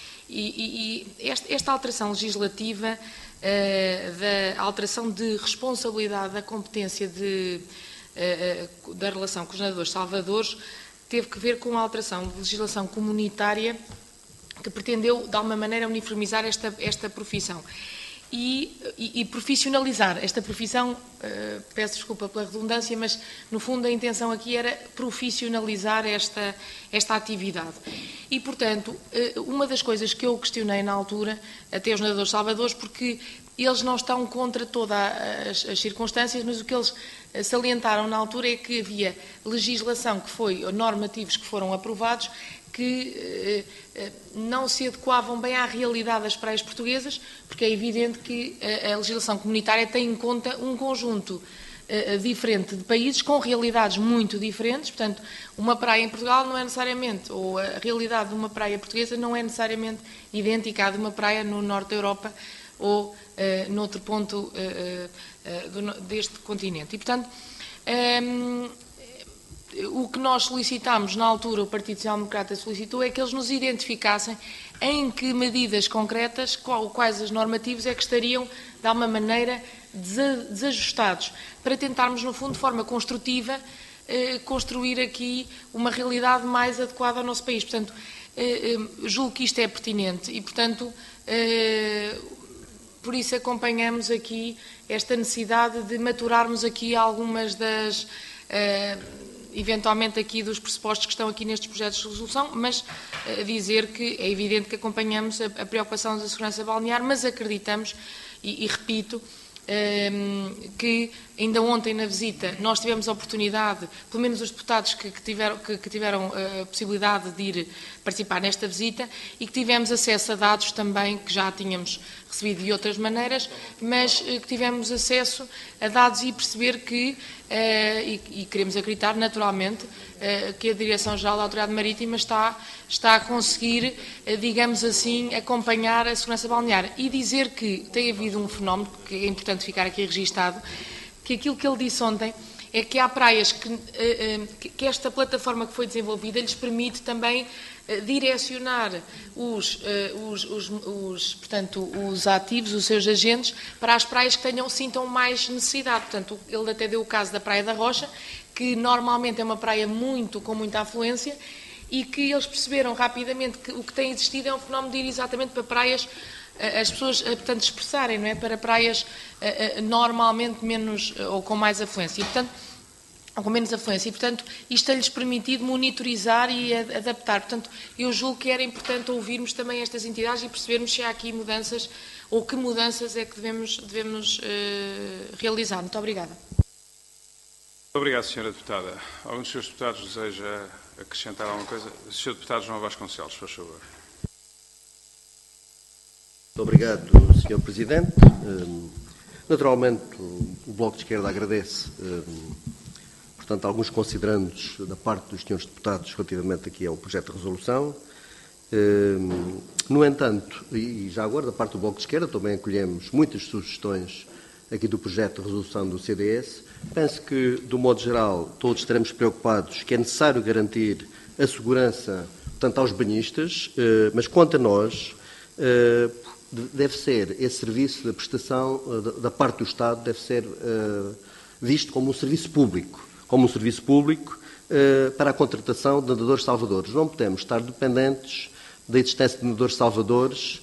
E, e, e esta, esta alteração legislativa, uh, da alteração de responsabilidade da competência de, uh, da relação com os nadadores salvadores, teve que ver com a alteração de legislação comunitária que pretendeu, de alguma maneira, uniformizar esta, esta profissão. E, e, e profissionalizar esta profissão, uh, peço desculpa pela redundância, mas no fundo a intenção aqui era profissionalizar esta, esta atividade. E, portanto, uh, uma das coisas que eu questionei na altura, até os nadadores salvadores, porque eles não estão contra todas as, as circunstâncias, mas o que eles salientaram na altura é que havia legislação que foi, normativos que foram aprovados, que eh, não se adequavam bem à realidade das praias portuguesas, porque é evidente que a, a legislação comunitária tem em conta um conjunto eh, diferente de países com realidades muito diferentes. Portanto, uma praia em Portugal não é necessariamente, ou a realidade de uma praia portuguesa não é necessariamente idêntica à de uma praia no norte da Europa ou eh, noutro ponto eh, eh, do, deste continente. E, portanto, eh, o que nós solicitámos na altura, o Partido Social Democrata solicitou, é que eles nos identificassem em que medidas concretas, quais os normativos é que estariam, de alguma maneira, desajustados, para tentarmos, no fundo, de forma construtiva, eh, construir aqui uma realidade mais adequada ao nosso país. Portanto, eh, julgo que isto é pertinente e, portanto, eh, por isso acompanhamos aqui esta necessidade de maturarmos aqui algumas das... Eh, eventualmente aqui dos pressupostos que estão aqui nestes projetos de resolução, mas uh, dizer que é evidente que acompanhamos a, a preocupação da segurança balnear, mas acreditamos, e, e repito, que ainda ontem na visita nós tivemos a oportunidade, pelo menos os deputados que, que, tiveram, que, que tiveram a possibilidade de ir participar nesta visita, e que tivemos acesso a dados também que já tínhamos recebido de outras maneiras, mas que tivemos acesso a dados e perceber que, e, e queremos acreditar naturalmente, que a Direção-Geral da Autoridade Marítima está, está a conseguir, digamos assim, acompanhar a segurança balnear. E dizer que tem havido um fenómeno, que é importante ficar aqui registado, que aquilo que ele disse ontem é que há praias que, que esta plataforma que foi desenvolvida lhes permite também direcionar os, os, os, os, portanto, os ativos, os seus agentes, para as praias que tenham, sintam mais necessidade. Portanto, ele até deu o caso da Praia da Rocha, que normalmente é uma praia muito, com muita afluência, e que eles perceberam rapidamente que o que tem existido é um fenómeno de ir exatamente para praias, as pessoas, portanto, expressarem, não é? Para praias normalmente menos, ou com mais afluência. E, portanto, ou com menos afluência. E, portanto, isto tem-lhes permitido monitorizar e adaptar. Portanto, eu julgo que era importante ouvirmos também estas entidades e percebermos se há aqui mudanças, ou que mudanças é que devemos, devemos uh, realizar. Muito obrigada. Muito obrigado, senhora Deputada. Algum dos senhores deputados deseja acrescentar alguma coisa? O senhor Deputado João Vasconcelos, por favor. Muito obrigado, senhor Presidente. Naturalmente, o Bloco de Esquerda agradece, portanto, alguns considerandos da parte dos senhores deputados relativamente aqui ao projeto de resolução. No entanto, e já agora da parte do Bloco de Esquerda também acolhemos muitas sugestões aqui do projeto de resolução do C D S. Penso que, do modo geral, todos estaremos preocupados que é necessário garantir a segurança, portanto, aos banhistas, mas quanto a nós, deve ser esse serviço da prestação da parte do Estado, deve ser visto como um serviço público, como um serviço público para a contratação de nadadores salvadores. Não podemos estar dependentes da existência de nadadores salvadores,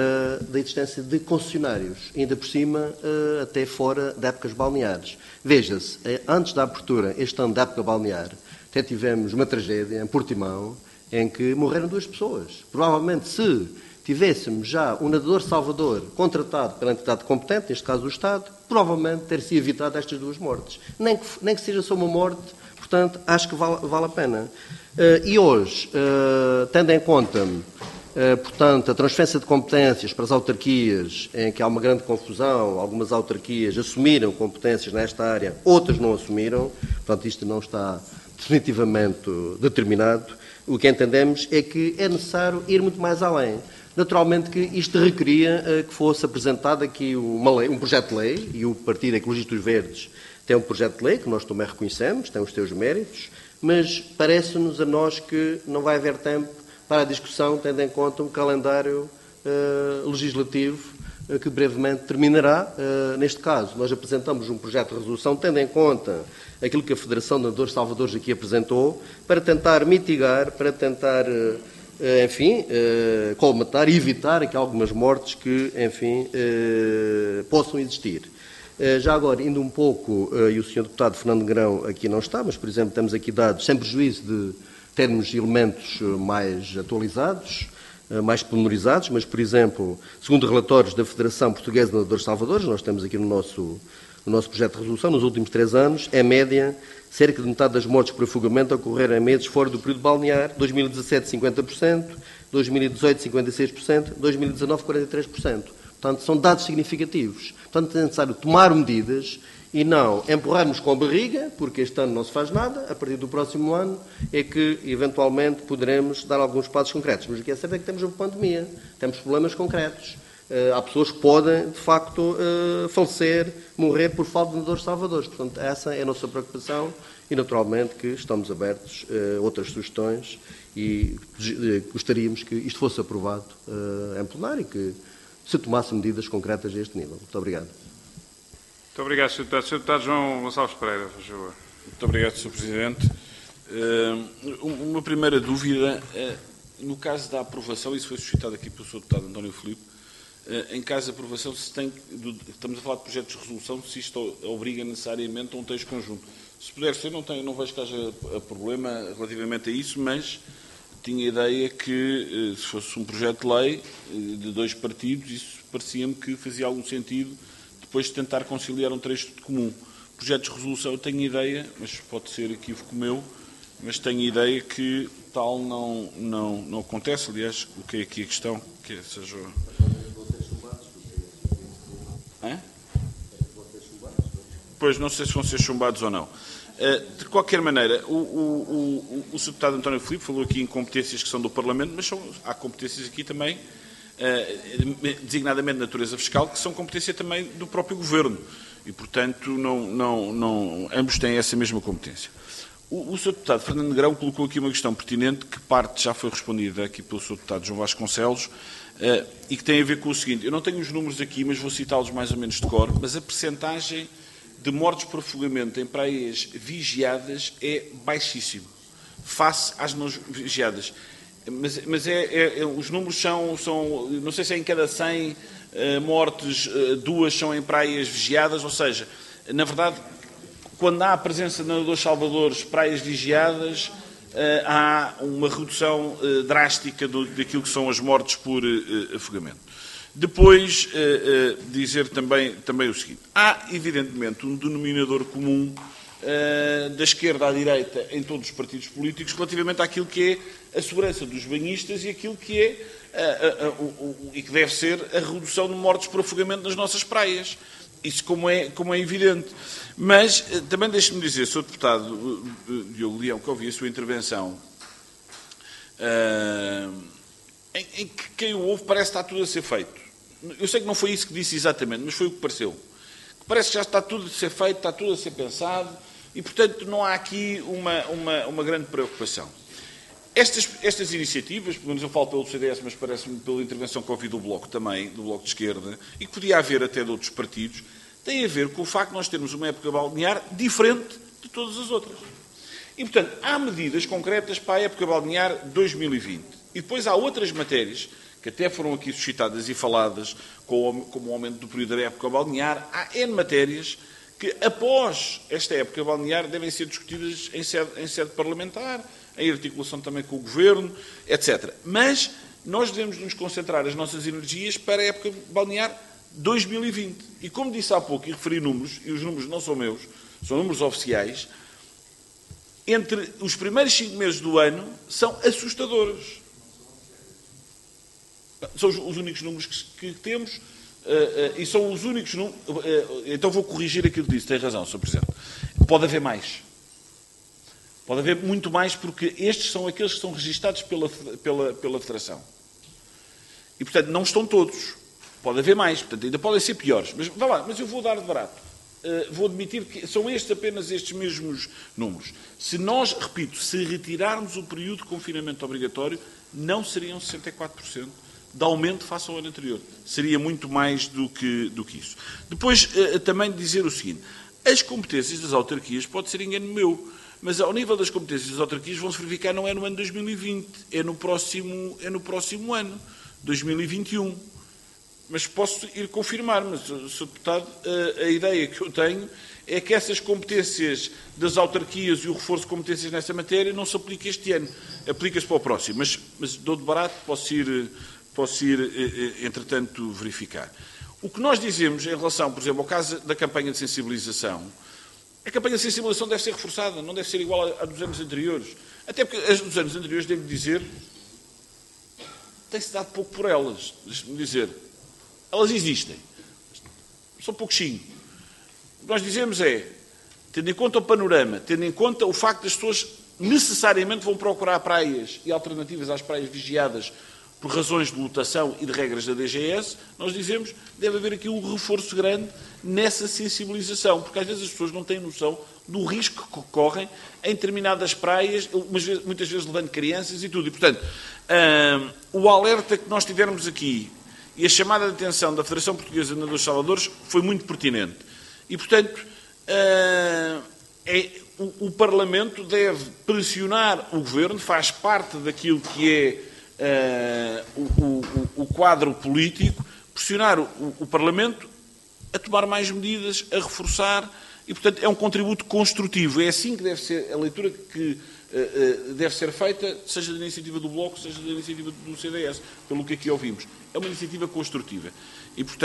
da existência de concessionários, ainda por cima até fora de épocas balneares. Veja-se, antes da abertura, este ano da época balnear, até tivemos uma tragédia em Portimão, em que morreram duas pessoas. Provavelmente, se tivéssemos já um nadador salvador contratado pela entidade competente, neste caso o Estado, provavelmente ter-se evitado estas duas mortes. Nem que, nem que seja só uma morte, portanto, acho que vale, vale a pena. Uh, e hoje, uh, tendo em conta, uh, portanto, a transferência de competências para as autarquias, em que há uma grande confusão, algumas autarquias assumiram competências nesta área, outras não assumiram, portanto, isto não está definitivamente determinado, o que entendemos é que é necessário ir muito mais além. Naturalmente que isto requeria uh, que fosse apresentado aqui uma lei, um projeto de lei, e o Partido Ecologista dos Verdes tem um projeto de lei, que nós também reconhecemos, tem os seus méritos, mas parece-nos a nós que não vai haver tempo para a discussão, tendo em conta um calendário uh, legislativo uh, que brevemente terminará. Uh, neste caso, nós apresentamos um projeto de resolução, tendo em conta aquilo que a Federação de Nadadores Salvadores aqui apresentou, para tentar mitigar, para tentar... Uh, enfim, eh, colmatar e evitar aqui algumas mortes que, enfim, eh, possam existir. Eh, já agora, indo um pouco, eh, e o senhor Deputado Fernando Grão aqui não está, mas, por exemplo, temos aqui dados, sem prejuízo de termos elementos mais atualizados, eh, mais pormenorizados, mas, por exemplo, segundo relatórios da Federação Portuguesa de Nadadores Salvadores, nós temos aqui no nosso, no nosso projeto de resolução, nos últimos três anos, em média, cerca de metade das mortes por afogamento ocorreram em meses fora do período balnear, dois mil e dezassete, cinquenta por cento, dois mil e dezoito, cinquenta e seis por cento, dois mil e dezanove, quarenta e três por cento. Portanto, são dados significativos. Portanto, é necessário tomar medidas e não empurrarmos com a barriga, porque este ano não se faz nada, a partir do próximo ano é que, eventualmente, poderemos dar alguns passos concretos. Mas o que é certo é que temos uma pandemia, temos problemas concretos. Uh, há pessoas que podem, de facto, uh, falecer, morrer por falta de nadadores salvadores. Portanto, essa é a nossa preocupação e, naturalmente, que estamos abertos a uh, outras sugestões e uh, gostaríamos que isto fosse aprovado uh, em plenário e que se tomasse medidas concretas a este nível. Muito obrigado. Muito obrigado, senhor Deputado. senhor Deputado João Gonçalves Pereira, por favor. Muito obrigado, senhor Presidente. Uh, uma primeira dúvida. Uh, no caso da aprovação, isso foi suscitado aqui pelo senhor Deputado António Filipe, em caso de aprovação, se tem, estamos a falar de projetos de resolução, se isto obriga necessariamente a um texto conjunto. Se puder ser, não, tem, não vejo que haja problema relativamente a isso, mas tinha a ideia que, se fosse um projeto de lei de dois partidos, isso parecia-me que fazia algum sentido, depois de tentar conciliar um trecho comum. Projetos de resolução, eu tenho ideia, mas pode ser equívoco meu, mas tenho ideia que tal não, não, não acontece. Aliás, o que é aqui a questão? Que é, seja... Hã? Pois, não sei se vão ser chumbados ou não. De qualquer maneira, o, o, o, o deputado António Filipe falou aqui em competências que são do Parlamento, mas são, há competências aqui também, designadamente de natureza fiscal, que são competência também do próprio Governo. E, portanto, não, não, não, ambos têm essa mesma competência. O, o senhor deputado Fernando Negrão colocou aqui uma questão pertinente, que parte já foi respondida aqui pelo senhor deputado João Vasconcelos, uh, e que tem a ver com o seguinte: eu não tenho os números aqui, mas vou citá-los mais ou menos de cor, mas a percentagem de mortes por afogamento em praias vigiadas é baixíssimo, face às não vigiadas. Mas, mas é, é, é, os números são, são, não sei se é em cada cem uh, mortes, uh, duas são em praias vigiadas, ou seja, na verdade, quando há a presença de nadadores salvadores, praias vigiadas, uh, há uma redução uh, drástica do, daquilo que são as mortes por uh, afogamento. Depois, uh, uh, dizer também, também o seguinte: há, evidentemente, um denominador comum uh, da esquerda à direita em todos os partidos políticos relativamente àquilo que é a segurança dos banhistas e aquilo que é uh, uh, uh, uh, uh, e que deve ser a redução de mortes por afogamento nas nossas praias. Isso como é, como é evidente. Mas uh, também deixe-me dizer, senhor Deputado uh, uh, Diogo Leão, que ouvi a sua intervenção, uh, em, em que quem o ouve parece que está tudo a ser feito. Eu sei que não foi isso que disse exatamente, mas foi o que pareceu. Que parece que já está tudo a ser feito, está tudo a ser pensado, e, portanto, não há aqui uma, uma, uma grande preocupação. Estas, estas iniciativas, pelo menos eu falo pelo C D S, mas parece-me pela intervenção que ouvi do Bloco também, do Bloco de Esquerda, e que podia haver até de outros partidos, tem a ver com o facto de nós termos uma época balnear diferente de todas as outras. E, portanto, há medidas concretas para a época balnear dois mil e vinte. E depois há outras matérias que até foram aqui suscitadas e faladas, como o aumento do período da época balnear. Há N matérias que, após esta época balnear, devem ser discutidas em sede, em sede parlamentar, em articulação também com o Governo, etcétera. Mas nós devemos nos concentrar as nossas energias para a época balnear dois mil e vinte. E como disse há pouco, e referi números, e os números não são meus, são números oficiais, entre os primeiros cinco meses do ano são assustadores. São os, os únicos números que, que temos, uh, uh, e são os únicos números. Uh, então vou corrigir aquilo que disse, tem razão, senhor Presidente. Pode haver mais. Pode haver muito mais, porque estes são aqueles que são registados pela, pela, pela Federação. E, portanto, não estão todos. Pode haver mais, portanto, ainda podem ser piores. Mas, vá lá, mas eu vou dar de barato. Uh, vou admitir que são estes apenas estes mesmos números. Se nós, repito, se retirarmos o período de confinamento obrigatório, não seriam sessenta e quatro por cento. De aumento face ao ano anterior. Seria muito mais do que, do que isso. Depois, uh, também dizer o seguinte: as competências das autarquias pode ser engano meu, mas ao nível das competências das autarquias vão-se verificar não é no ano dois mil e vinte, é no próximo, é no próximo ano, dois mil e vinte e um. Mas posso ir confirmar, mas, senhor Deputado, a, a ideia que eu tenho é que essas competências das autarquias e o reforço de competências nessa matéria não se aplica este ano, aplica-se para o próximo. Mas, mas dou de barato, posso ir... posso ir, entretanto, verificar. O que nós dizemos em relação, por exemplo, ao caso da campanha de sensibilização, a campanha de sensibilização deve ser reforçada, não deve ser igual à dos anos anteriores. Até porque as dos anos anteriores, devo dizer, tem-se dado pouco por elas, deixe-me dizer. Elas existem, são pouquinho. O que nós dizemos é, tendo em conta o panorama, tendo em conta o facto das pessoas necessariamente vão procurar praias e alternativas às praias vigiadas por razões de lotação e de regras da D G S, nós dizemos que deve haver aqui um reforço grande nessa sensibilização, porque às vezes as pessoas não têm noção do risco que correm em determinadas praias, muitas vezes levando crianças e tudo. E, portanto, hum, o alerta que nós tivermos aqui e a chamada de atenção da Federação Portuguesa de Nadadores Salvadores foi muito pertinente. E, portanto, hum, é, o, o Parlamento deve pressionar o Governo, faz parte daquilo que é Uh, o, o, o quadro político, pressionar o, o Parlamento a tomar mais medidas, a reforçar, e, portanto, é um contributo construtivo. É assim que deve ser a leitura que uh, uh, deve ser feita, seja da iniciativa do Bloco, seja da iniciativa do C D S, pelo que aqui ouvimos. É uma iniciativa construtiva. E, portanto,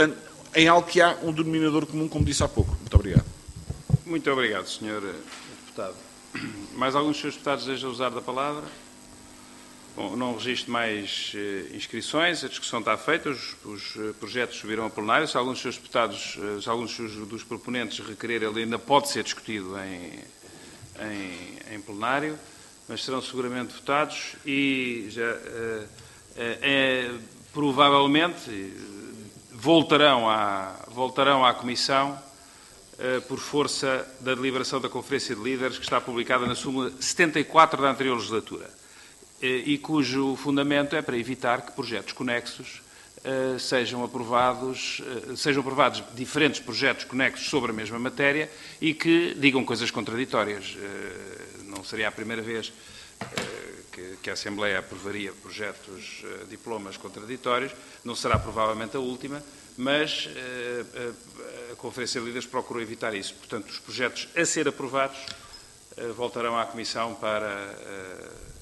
em algo que há um denominador comum, como disse há pouco. Muito obrigado. Muito obrigado, senhor Deputado. Mais alguns senhores Deputados desejam usar da palavra? Bom, não registro mais eh, inscrições, a discussão está feita, os, os eh, projetos subirão ao plenário. Se alguns dos seus deputados, eh, se alguns dos, dos proponentes requerer, ele ainda pode ser discutido em, em, em plenário, mas serão seguramente votados e já, eh, eh, eh, provavelmente voltarão à, voltarão à Comissão eh, por força da deliberação da Conferência de Líderes, que está publicada na súmula setenta e quatro da anterior legislatura, e cujo fundamento é para evitar que projetos conexos uh, sejam aprovados, uh, sejam aprovados diferentes projetos conexos sobre a mesma matéria e que digam coisas contraditórias. Uh, não seria a primeira vez uh, que, que a Assembleia aprovaria projetos, uh, diplomas contraditórios, não será provavelmente a última, mas uh, a Conferência de Líderes procurou evitar isso. Portanto, os projetos a ser aprovados uh, voltarão à Comissão para uh,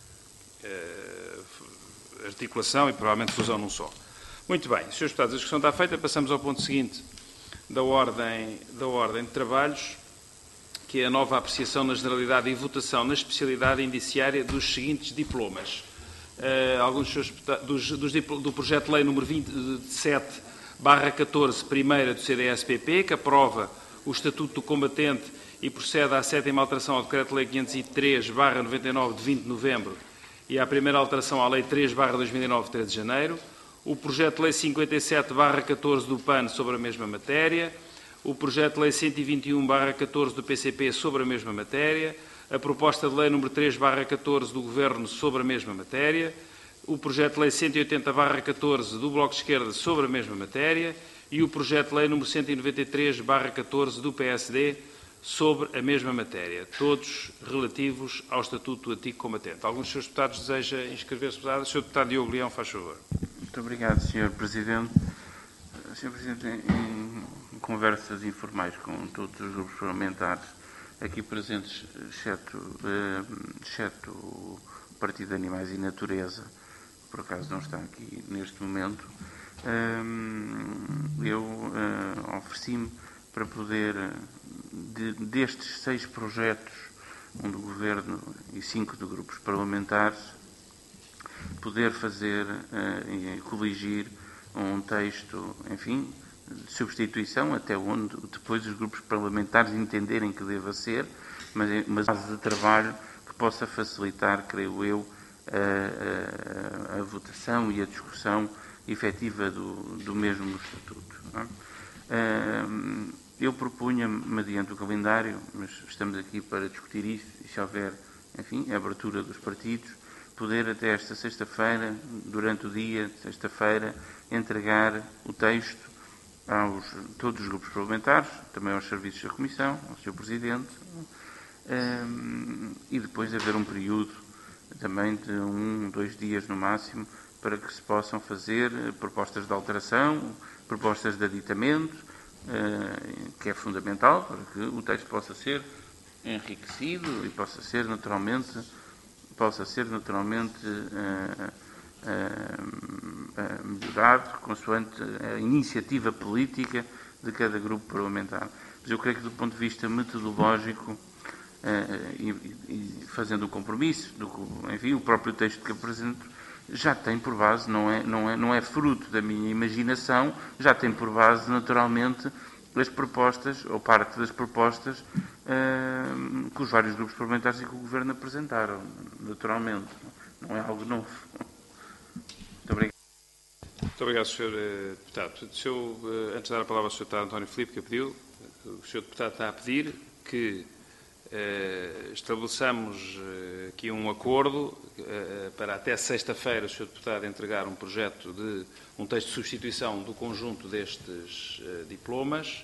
Uh, articulação e provavelmente fusão num só. Muito bem, senhores Deputados, a discussão está feita. Passamos ao ponto seguinte da ordem, da ordem de trabalhos, que é a nova apreciação na generalidade e votação na especialidade indiciária dos seguintes diplomas. Uh, alguns dos, dos, dos, do projeto de lei número vinte e sete barra catorze, primeira do C D S P P, que aprova o Estatuto do Combatente e procede à sétima alteração ao Decreto-Lei quinhentos e três barra noventa e nove de vinte de novembro e à primeira alteração à Lei três barra dois mil e nove, de treze de janeiro, o projeto de Lei cinquenta e sete barra catorze do P A N sobre a mesma matéria, o projeto de Lei cento e vinte e um barra catorze do P C P sobre a mesma matéria, a proposta de Lei número três barra catorze do Governo sobre a mesma matéria, o projeto de Lei cento e oitenta barra catorze do Bloco de Esquerda sobre a mesma matéria e o projeto de Lei número cento e noventa e três barra catorze do P S D sobre a mesma matéria, todos relativos ao Estatuto do Antigo Combatente. Alguns dos senhores deputados desejam inscrever-se? O senhor Deputado Diogo Leão, faz favor. Muito obrigado, senhor Presidente. senhor Presidente, em, em conversas informais com todos os grupos parlamentares aqui presentes, exceto, uh, exceto o Partido de Animais e Natureza, que por acaso não está aqui neste momento, uh, eu uh, ofereci-me para poder, de, destes seis projetos, um do Governo e cinco de grupos parlamentares, poder fazer e uh, coligir um texto, enfim, de substituição, até onde depois os grupos parlamentares entenderem que deva ser, mas uma base de trabalho que possa facilitar, creio eu, a, a, a votação e a discussão efetiva do, do mesmo Estatuto. Não é? Uh, Eu propunha, mediante o calendário, mas estamos aqui para discutir isso, e se houver, enfim, a abertura dos partidos, poder até esta sexta-feira, durante o dia de sexta-feira, entregar o texto aos todos os grupos parlamentares, também aos serviços da Comissão, ao senhor Presidente, um, e depois haver um período também de um, dois dias no máximo, para que se possam fazer propostas de alteração, propostas de aditamento, Uh, que é fundamental para que o texto possa ser enriquecido e possa ser naturalmente, possa ser naturalmente uh, uh, uh, melhorado consoante a iniciativa política de cada grupo parlamentar. Mas eu creio que do ponto de vista metodológico uh, e, e fazendo o compromisso, do, enfim, o próprio texto que apresento já tem por base, não é, não, é, não é fruto da minha imaginação, já tem por base, naturalmente, as propostas, ou parte das propostas, uh, que os vários grupos parlamentares e que o Governo apresentaram, naturalmente. Não é algo novo. Muito obrigado. Muito obrigado, senhor Deputado. Se eu, antes de dar a palavra ao senhor Deputado António Filipe, que pediu, o senhor Deputado está a pedir que Uh, estabeleçamos uh, aqui um acordo uh, para até sexta-feira o senhor Deputado entregar um projeto de um texto de substituição do conjunto destes uh, diplomas,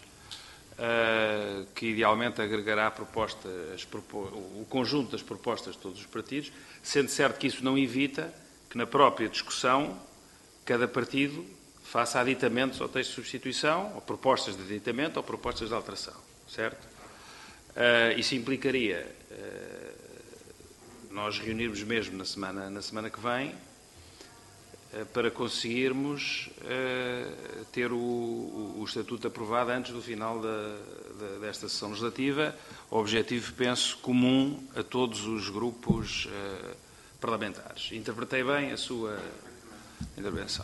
uh, que idealmente agregará proposta, as propo o conjunto das propostas de todos os partidos, sendo certo que isso não evita que na própria discussão cada partido faça aditamentos ao texto de substituição, ou propostas de aditamento ou propostas de alteração, certo? Uh, isso implicaria uh, nós reunirmos mesmo na semana, na semana que vem para conseguirmos uh, ter o, o, o Estatuto aprovado antes do final da, da, desta sessão legislativa, objetivo, penso, comum a todos os grupos uh, parlamentares. Interpretei bem a sua intervenção.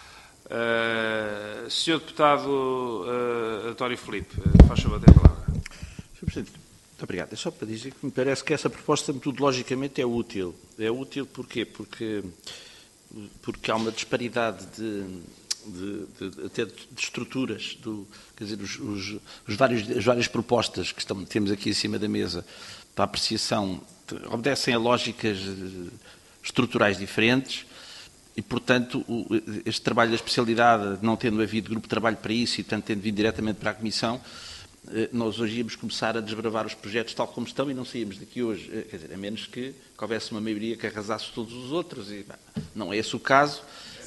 Uh, senhor Deputado uh, António Filipe, faz favor, tem a palavra. senhor Presidente, muito obrigado. É só para dizer que me parece que essa proposta metodologicamente é útil. É útil porquê? Porque... porque há uma disparidade de, de, de, até de estruturas, do, quer dizer, os, os, os vários, as várias propostas que estamos, temos aqui em cima da mesa para apreciação obedecem a lógicas estruturais diferentes e, portanto, o, este trabalho da especialidade, não tendo havido grupo de trabalho para isso e, portanto, tendo vindo diretamente para a Comissão, nós hoje íamos começar a desbravar os projetos tal como estão e não saímos daqui hoje, quer dizer, a menos que, que houvesse uma maioria que arrasasse todos os outros e bem, não é esse o caso.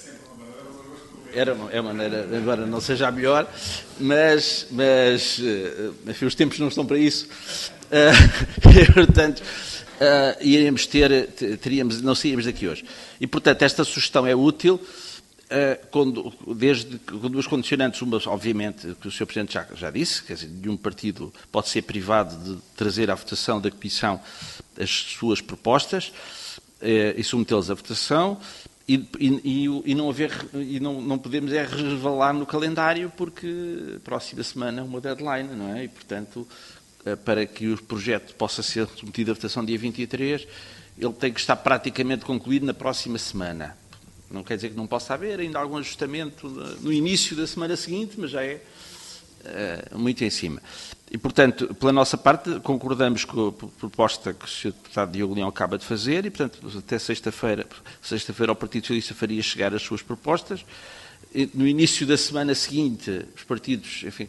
Era uma, é uma maneira, embora não seja a melhor, mas, mas enfim, os tempos não estão para isso. Uh, e, portanto, uh, iríamos ter, teríamos, não saímos daqui hoje. E, portanto, esta sugestão é útil. Uh, desde com duas condicionantes, uma, obviamente, que o senhor Presidente já, já disse, quer dizer, nenhum partido pode ser privado de trazer à votação da Comissão as suas propostas uh, e submetê-las à votação, e, e, e, e, não, haver, e não, não podemos é revelar no calendário, porque próxima semana é uma deadline, não é? E, portanto, uh, para que o projeto possa ser submetido à votação dia vinte e três, ele tem que estar praticamente concluído na próxima semana. Não quer dizer que não possa haver ainda algum ajustamento no início da semana seguinte, mas já é uh, muito em cima. E, portanto, pela nossa parte, concordamos com a proposta que o senhor Deputado Diogo Leão acaba de fazer e, portanto, até sexta-feira, sexta-feira o Partido Socialista faria chegar as suas propostas. E, no início da semana seguinte, os partidos, enfim,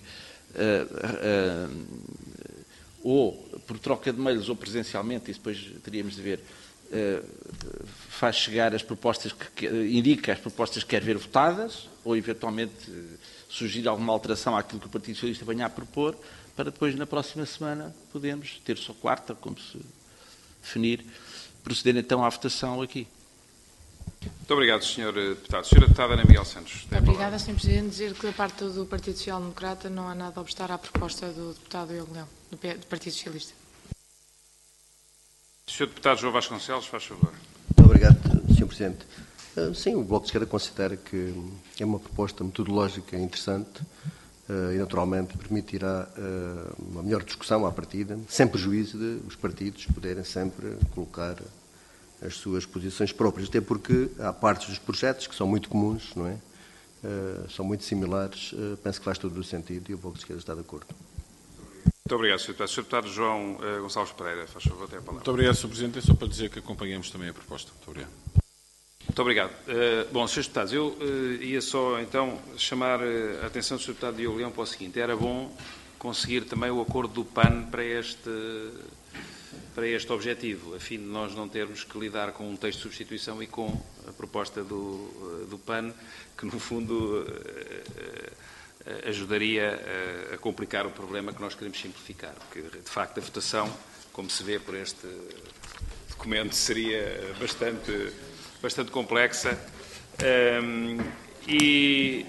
uh, uh, ou por troca de mails ou presencialmente, e depois teríamos de ver, Uh, faz chegar as propostas que, que indica as propostas que quer ver votadas, ou eventualmente uh, surgir alguma alteração àquilo que o Partido Socialista venha a propor, para depois na próxima semana podermos, terça ou quarta, como se definir, proceder então à votação aqui. Muito obrigado, senhor Deputado. senhora Deputada Ana Miguel Santos. Obrigada, senhor Presidente. Dizer que da parte do Partido Social Democrata não há nada a obstar à proposta do Deputado Diogo Leão, do Partido Socialista. senhor Deputado João Vasconcelos, faz favor. Muito obrigado, senhor Presidente. Sim, o Bloco de Esquerda considera que é uma proposta metodológica interessante e, naturalmente, permitirá uma melhor discussão à partida, sem prejuízo de os partidos poderem sempre colocar as suas posições próprias, até porque há partes dos projetos que são muito comuns, não é? São muito similares, penso que faz todo o sentido e o Bloco de Esquerda está de acordo. Muito obrigado, senhor Deputado. senhor Deputado João uh, Gonçalves Pereira, faz favor, tem a palavra. Muito obrigado, senhor Presidente. É só para dizer que acompanhamos também a proposta. Muito obrigado. Muito obrigado. Uh, bom, senhores Deputados, eu uh, ia só, então, chamar uh, a atenção do senhor Deputado Diogo Leão para o seguinte. Era bom conseguir também o acordo do P A N para este, para este objetivo, a fim de nós não termos que lidar com um texto de substituição e com a proposta do, uh, do P A N, que, no fundo, uh, uh, ajudaria a, a complicar o problema que nós queremos simplificar, porque, de facto, a votação, como se vê por este documento, seria bastante, bastante complexa um, e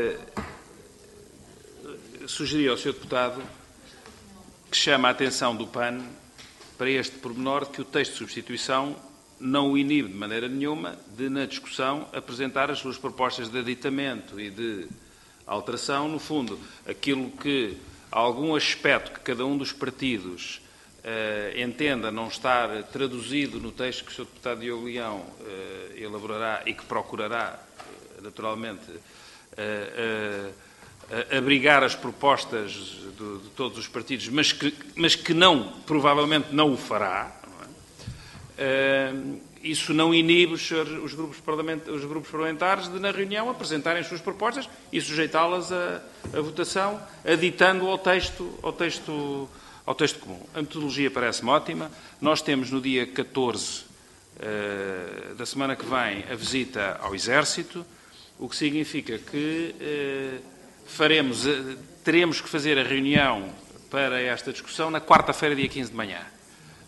uh, sugeri ao senhor Deputado que chama a atenção do P A N para este pormenor de que o texto de substituição não o inibe de maneira nenhuma de, na discussão, apresentar as suas propostas de aditamento e de alteração, no fundo, aquilo que algum aspecto que cada um dos partidos uh, entenda não estar traduzido no texto que o senhor Deputado Diogo Leão uh, elaborará e que procurará, uh, naturalmente, uh, uh, abrigar as propostas de, de todos os partidos, mas que, mas que não, provavelmente não o fará. Não é? uh, Isso não inibe os, os, grupos os grupos parlamentares de, na reunião, apresentarem as suas propostas e sujeitá-las a, a votação, aditando ao texto, ao, texto, ao texto comum. A metodologia parece-me ótima. Nós temos no dia catorze uh, da semana que vem a visita ao Exército, o que significa que uh, faremos, uh, teremos que fazer a reunião para esta discussão na quarta-feira, dia quinze de manhã.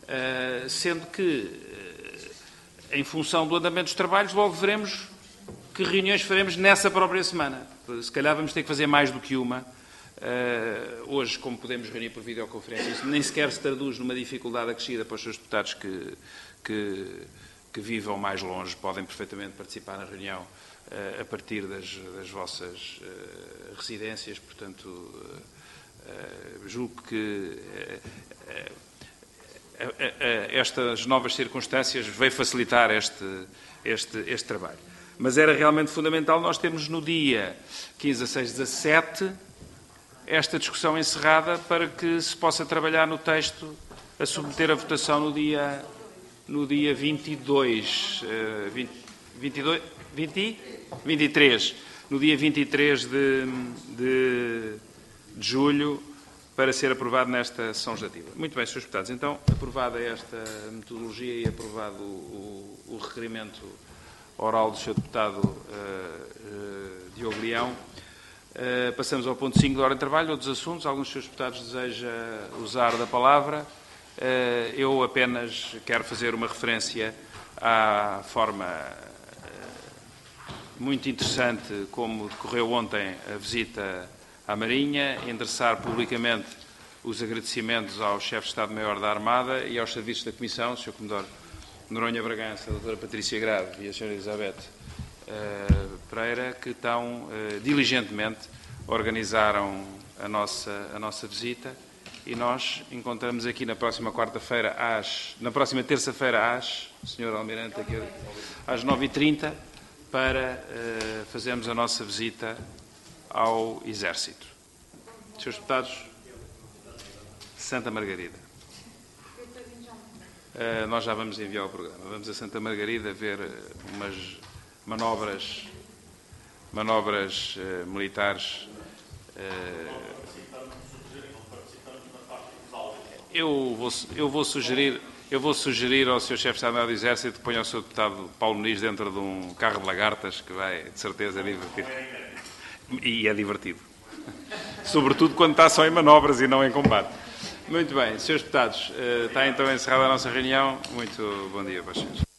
Uh, sendo que, em função do andamento dos trabalhos, logo veremos que reuniões faremos nessa própria semana. Se calhar vamos ter que fazer mais do que uma. Uh, hoje, como podemos reunir por videoconferência, isso nem sequer se traduz numa dificuldade acrescida para os seus deputados que, que, que vivam mais longe, podem perfeitamente participar na reunião uh, a partir das, das vossas uh, residências, portanto, uh, uh, julgo que uh, uh, uh, uh, estas novas circunstâncias veio facilitar este, este, este trabalho. Mas era realmente fundamental nós termos no dia quinze, dezasseis, dezassete esta discussão encerrada para que se possa trabalhar no texto a submeter a votação no dia, no dia vinte e dois, uh, vinte, vinte e dois, vinte, vinte e três, no dia vinte e três de, de, de julho, para ser aprovado nesta sessão legislativa. Muito bem, senhores deputados, então, aprovada esta metodologia e aprovado o, o, o requerimento oral do senhor deputado uh, uh, Diogo Leão, Uh, passamos ao ponto cinco da ordem de trabalho, outros assuntos. Alguns dos senhores deputados desejam usar da palavra. Uh, eu apenas quero fazer uma referência à forma uh, muito interessante como decorreu ontem a visita à Marinha, endereçar publicamente os agradecimentos ao chefe de Estado-Maior da Armada e aos serviços da Comissão, o senhor Comodoro Noronha Bragança, a doutora Patrícia Grave e a senhora Elizabeth Uh, Pereira, que tão uh, diligentemente organizaram a nossa, a nossa visita, e nós encontramos aqui na próxima quarta-feira, às, na próxima terça-feira, às, senhor Almirante, aqui, às nove e trinta, para uh, fazermos a nossa visita ao Exército. Senhores deputados, Santa Margarida. Uh, nós já vamos enviar o programa. Vamos a Santa Margarida ver umas manobras, manobras uh, militares. Uh, eu, vou, eu, vou sugerir, eu vou sugerir ao senhor chefe de Estado-Maior do Exército que ponha o senhor deputado Paulo Muniz dentro de um carro de lagartas, que vai, de certeza, divertir. E é divertido. Sobretudo quando está só em manobras e não em combate. Muito bem, senhores deputados, uh, está então encerrada a nossa reunião. Muito bom dia para vocês.